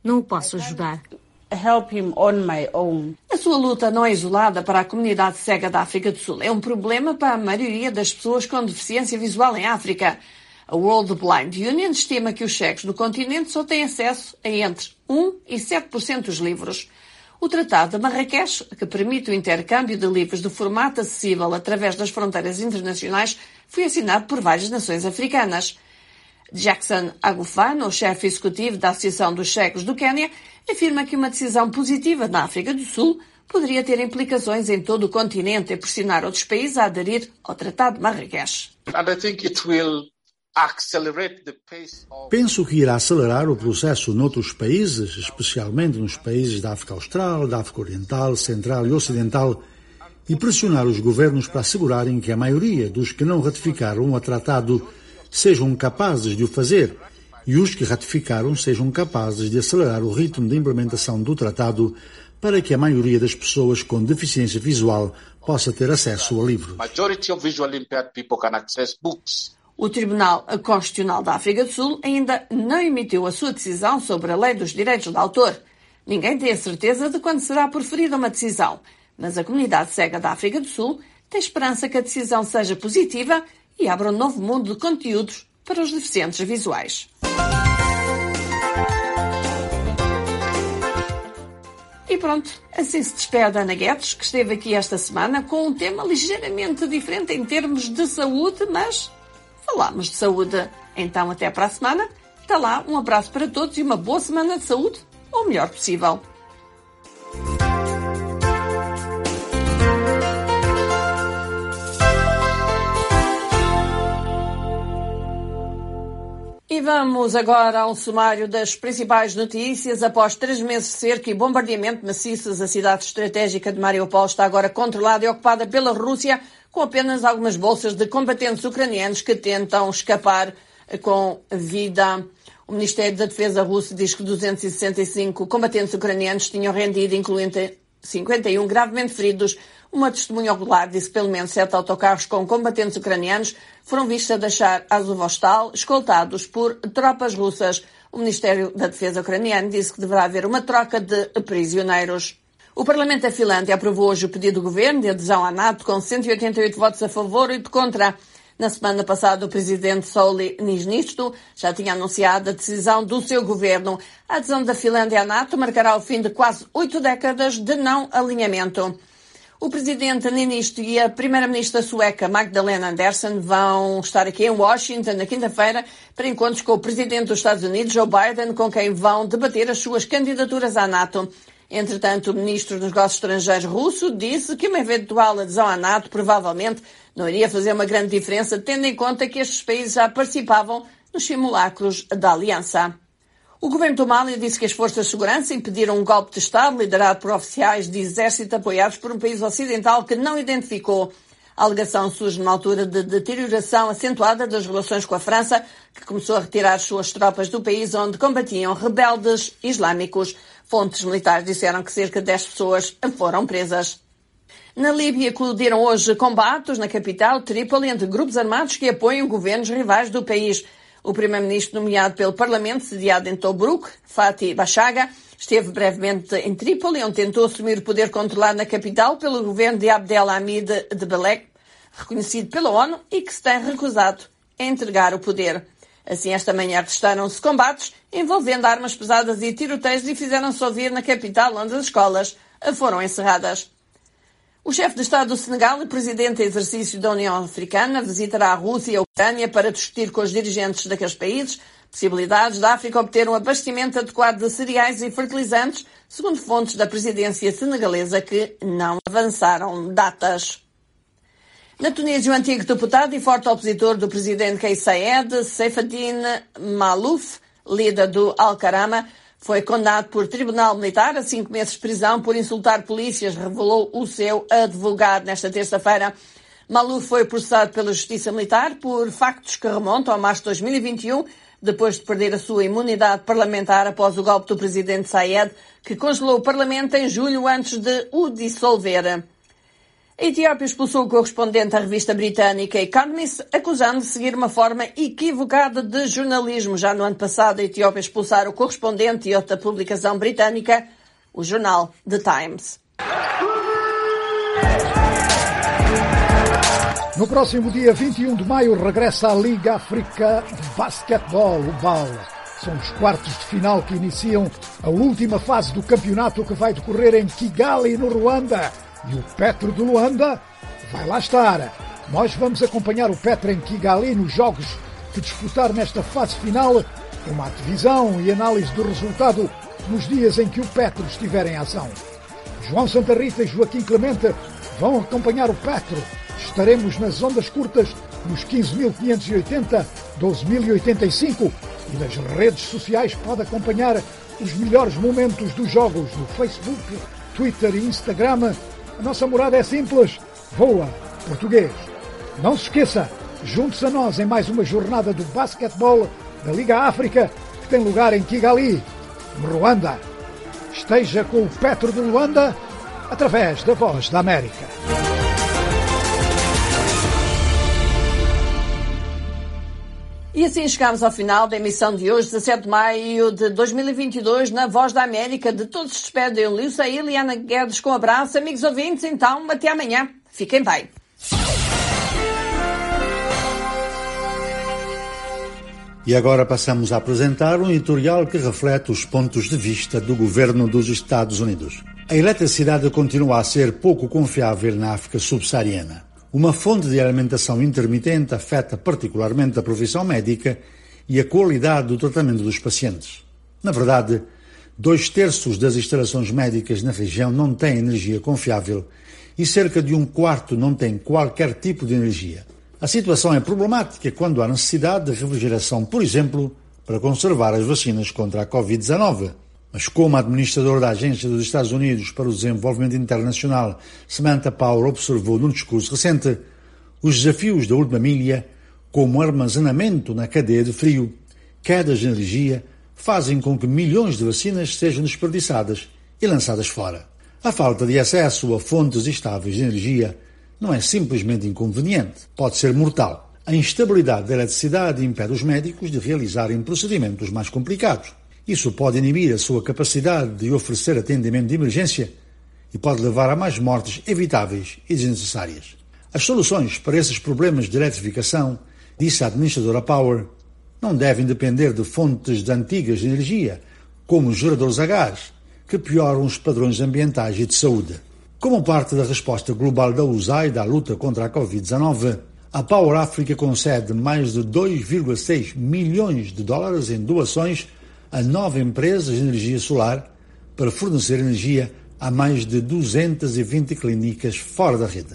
Não o posso ajudar. Help him on my own. A sua luta não é isolada para a comunidade cega da África do Sul. É um problema para a maioria das pessoas com deficiência visual em África. A World Blind Union estima que os cegos do continente só têm acesso a entre um e sete por cento dos livros. O Tratado de Marrakech, que permite o intercâmbio de livros de formato acessível através das fronteiras internacionais, foi assinado por várias nações africanas. Jackson Agufano, chefe executivo da Associação dos Cegos do Quênia, afirma que uma decisão positiva na África do Sul poderia ter implicações em todo o continente e pressionar outros países a aderir ao Tratado de Marrakech. And I think it will accelerate the pace of... Penso que irá acelerar o processo noutros países, especialmente nos países da África Austral, da África Oriental, Central e Ocidental, e pressionar os governos para assegurarem que a maioria dos que não ratificaram o tratado sejam capazes de o fazer e os que ratificaram sejam capazes de acelerar o ritmo de implementação do tratado para que a maioria das pessoas com deficiência visual possa ter acesso a livros. Majority of visually impaired people can access books. O Tribunal Constitucional da África do Sul ainda não emitiu a sua decisão sobre a lei dos direitos de autor. Ninguém tem a certeza de quando será proferida uma decisão, mas a comunidade cega da África do Sul tem esperança que a decisão seja positiva e abra um novo mundo de conteúdos para os deficientes visuais. E pronto, assim se despede a Ana Guedes, que esteve aqui esta semana com um tema ligeiramente diferente em termos de saúde, mas falámos de saúde. Então até para a semana. Até lá, um abraço para todos e uma boa semana de saúde, ou o melhor possível. E vamos agora ao sumário das principais notícias. Após três meses de cerco e bombardeamento maciços, a cidade estratégica de Mariupol está agora controlada e ocupada pela Rússia, com apenas algumas bolsas de combatentes ucranianos que tentam escapar com vida. O Ministério da Defesa russo diz que duzentos e sessenta e cinco combatentes ucranianos tinham rendido, incluindo cinquenta e um gravemente feridos. Uma testemunha ocular disse que pelo menos sete autocarros com combatentes ucranianos foram vistos a deixar Azovstal, escoltados por tropas russas. O Ministério da Defesa ucraniano disse que deverá haver uma troca de prisioneiros. O Parlamento da Finlândia aprovou hoje o pedido do governo de adesão à NATO com cento e oitenta e oito votos a favor e oito contra. Na semana passada, o presidente Sauli Niinisto já tinha anunciado a decisão do seu governo. A adesão da Finlândia à NATO marcará o fim de quase oito décadas de não alinhamento. O presidente Niinisto e a primeira-ministra sueca Magdalena Andersson vão estar aqui em Washington na quinta-feira para encontros com o presidente dos Estados Unidos, Joe Biden, com quem vão debater as suas candidaturas à NATO. Entretanto, o ministro dos Negócios Estrangeiros russo disse que uma eventual adesão à NATO provavelmente não iria fazer uma grande diferença, tendo em conta que estes países já participavam nos simulacros da aliança. O governo do Mali disse que as forças de segurança impediram um golpe de Estado liderado por oficiais de exército apoiados por um país ocidental que não identificou. A alegação surge numa altura de deterioração acentuada das relações com a França, que começou a retirar as suas tropas do país onde combatiam rebeldes islâmicos. Fontes militares disseram que cerca de dez pessoas foram presas. Na Líbia eclodiram hoje combates na capital, Trípoli, entre grupos armados que apoiam governos rivais do país. O primeiro-ministro nomeado pelo Parlamento, sediado em Tobruk, Fatih Bashaga, esteve brevemente em Trípoli, onde tentou assumir o poder controlado na capital pelo governo de Abdelhamid Dbelek, reconhecido pela ONU e que se tem recusado a entregar o poder. Assim, esta manhã registaram-se combates envolvendo armas pesadas e tiroteios e fizeram-se ouvir na capital, onde as escolas foram encerradas. O chefe de Estado do Senegal e presidente em exercício da União Africana visitará a Rússia e a Ucrânia para discutir com os dirigentes daqueles países possibilidades da África obter um abastecimento adequado de cereais e fertilizantes, segundo fontes da presidência senegalesa que não avançaram datas. Na Tunísia, o antigo deputado e forte opositor do presidente Kais Saied, Seyfeddine Maalouf, líder do Al-Karama, foi condenado por tribunal militar a cinco meses de prisão por insultar polícias, revelou o seu advogado nesta terça-feira. Maalouf foi processado pela Justiça Militar por factos que remontam a março de dois mil e vinte e um, depois de perder a sua imunidade parlamentar após o golpe do presidente Saied, que congelou o Parlamento em julho antes de o dissolver. A Etiópia expulsou o correspondente à revista britânica Economist, acusando de seguir uma forma equivocada de jornalismo. Já no ano passado, a Etiópia expulsara o correspondente e outra publicação britânica, o jornal The Times. No próximo dia vinte e um de maio regressa a Liga África de Basquetebol, o B A L. São os quartos de final que iniciam a última fase do campeonato que vai decorrer em Kigali, no Ruanda. E o Petro de Luanda vai lá estar. Nós vamos acompanhar o Petro em Kigali nos jogos que disputar nesta fase final, uma divisão e análise do resultado nos dias em que o Petro estiver em ação. João Santa Rita e Joaquim Clemente vão acompanhar o Petro. Estaremos nas ondas curtas nos quinze mil quinhentos e oitenta, doze mil e oitenta e cinco e nas redes sociais pode acompanhar os melhores momentos dos jogos no Facebook, Twitter e Instagram. A nossa morada é simples, voa português. Não se esqueça, junte-se a nós em mais uma jornada do basquetebol da Liga África, que tem lugar em Kigali, no Ruanda. Esteja com o Petro de Luanda, através da Voz da América. E assim chegamos ao final da emissão de hoje, dezassete de maio de dois mil e vinte e dois, na Voz da América. De todos se despedem o Lúcia e Eliana Guedes com um abraço. Amigos ouvintes, então, até amanhã. Fiquem bem. E agora passamos a apresentar um editorial que reflete os pontos de vista do governo dos Estados Unidos. A eletricidade continua a ser pouco confiável na África subsaariana. Uma fonte de alimentação intermitente afeta particularmente a profissão médica e a qualidade do tratamento dos pacientes. Na verdade, dois terços das instalações médicas na região não têm energia confiável e cerca de um quarto não tem qualquer tipo de energia. A situação é problemática quando há necessidade de refrigeração, por exemplo, para conservar as vacinas contra a covid dezenove. Mas como a administradora da Agência dos Estados Unidos para o Desenvolvimento Internacional, Samantha Power, observou num discurso recente, os desafios da última milha, como armazenamento na cadeia de frio, quedas de energia, fazem com que milhões de vacinas sejam desperdiçadas e lançadas fora. A falta de acesso a fontes estáveis de energia não é simplesmente inconveniente, pode ser mortal. A instabilidade da eletricidade impede os médicos de realizarem procedimentos mais complicados. Isso pode inibir a sua capacidade de oferecer atendimento de emergência e pode levar a mais mortes evitáveis e desnecessárias. As soluções para esses problemas de eletrificação, disse a administradora Power, não devem depender de fontes de antigas de energia, como geradores a gás, que pioram os padrões ambientais e de saúde. Como parte da resposta global da U S A I da luta contra a covid dezenove, a Power África concede mais de dois vírgula seis milhões de dólares em doações a nove empresas de energia solar para fornecer energia a mais de duzentas e vinte clínicas fora da rede.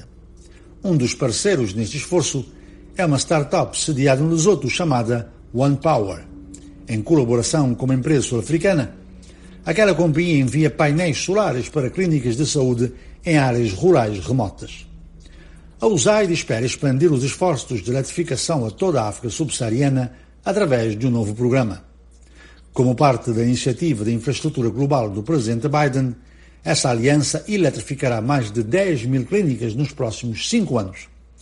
Um dos parceiros neste esforço é uma startup sediada no Lesoto chamada One Power. Em colaboração com uma empresa sul-africana, aquela companhia envia painéis solares para clínicas de saúde em áreas rurais remotas. A U S A I espera expandir os esforços de eletrificação a toda a África subsaariana através de um novo programa. Como parte da iniciativa de infraestrutura global do presidente Biden, essa aliança eletrificará mais de dez mil clínicas nos próximos cinco anos.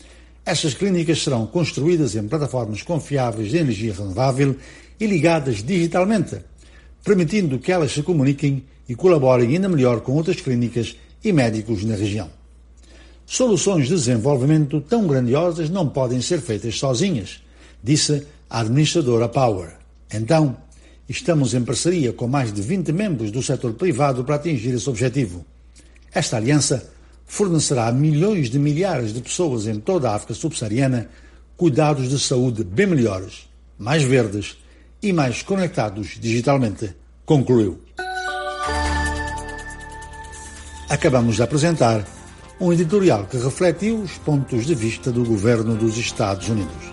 Estas clínicas serão construídas em plataformas confiáveis de energia renovável e ligadas digitalmente, permitindo que elas se comuniquem e colaborem ainda melhor com outras clínicas e médicos na região. Soluções de desenvolvimento tão grandiosas não podem ser feitas sozinhas, disse a administradora Power. Então, estamos em parceria com mais de vinte membros do setor privado para atingir esse objetivo. Esta aliança fornecerá a milhões de milhares de pessoas em toda a África subsaariana cuidados de saúde bem melhores, mais verdes e mais conectados digitalmente, concluiu. Acabamos de apresentar um editorial que refletiu os pontos de vista do governo dos Estados Unidos.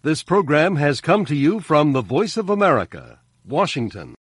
This program has come to you from the Voice of America, Washington.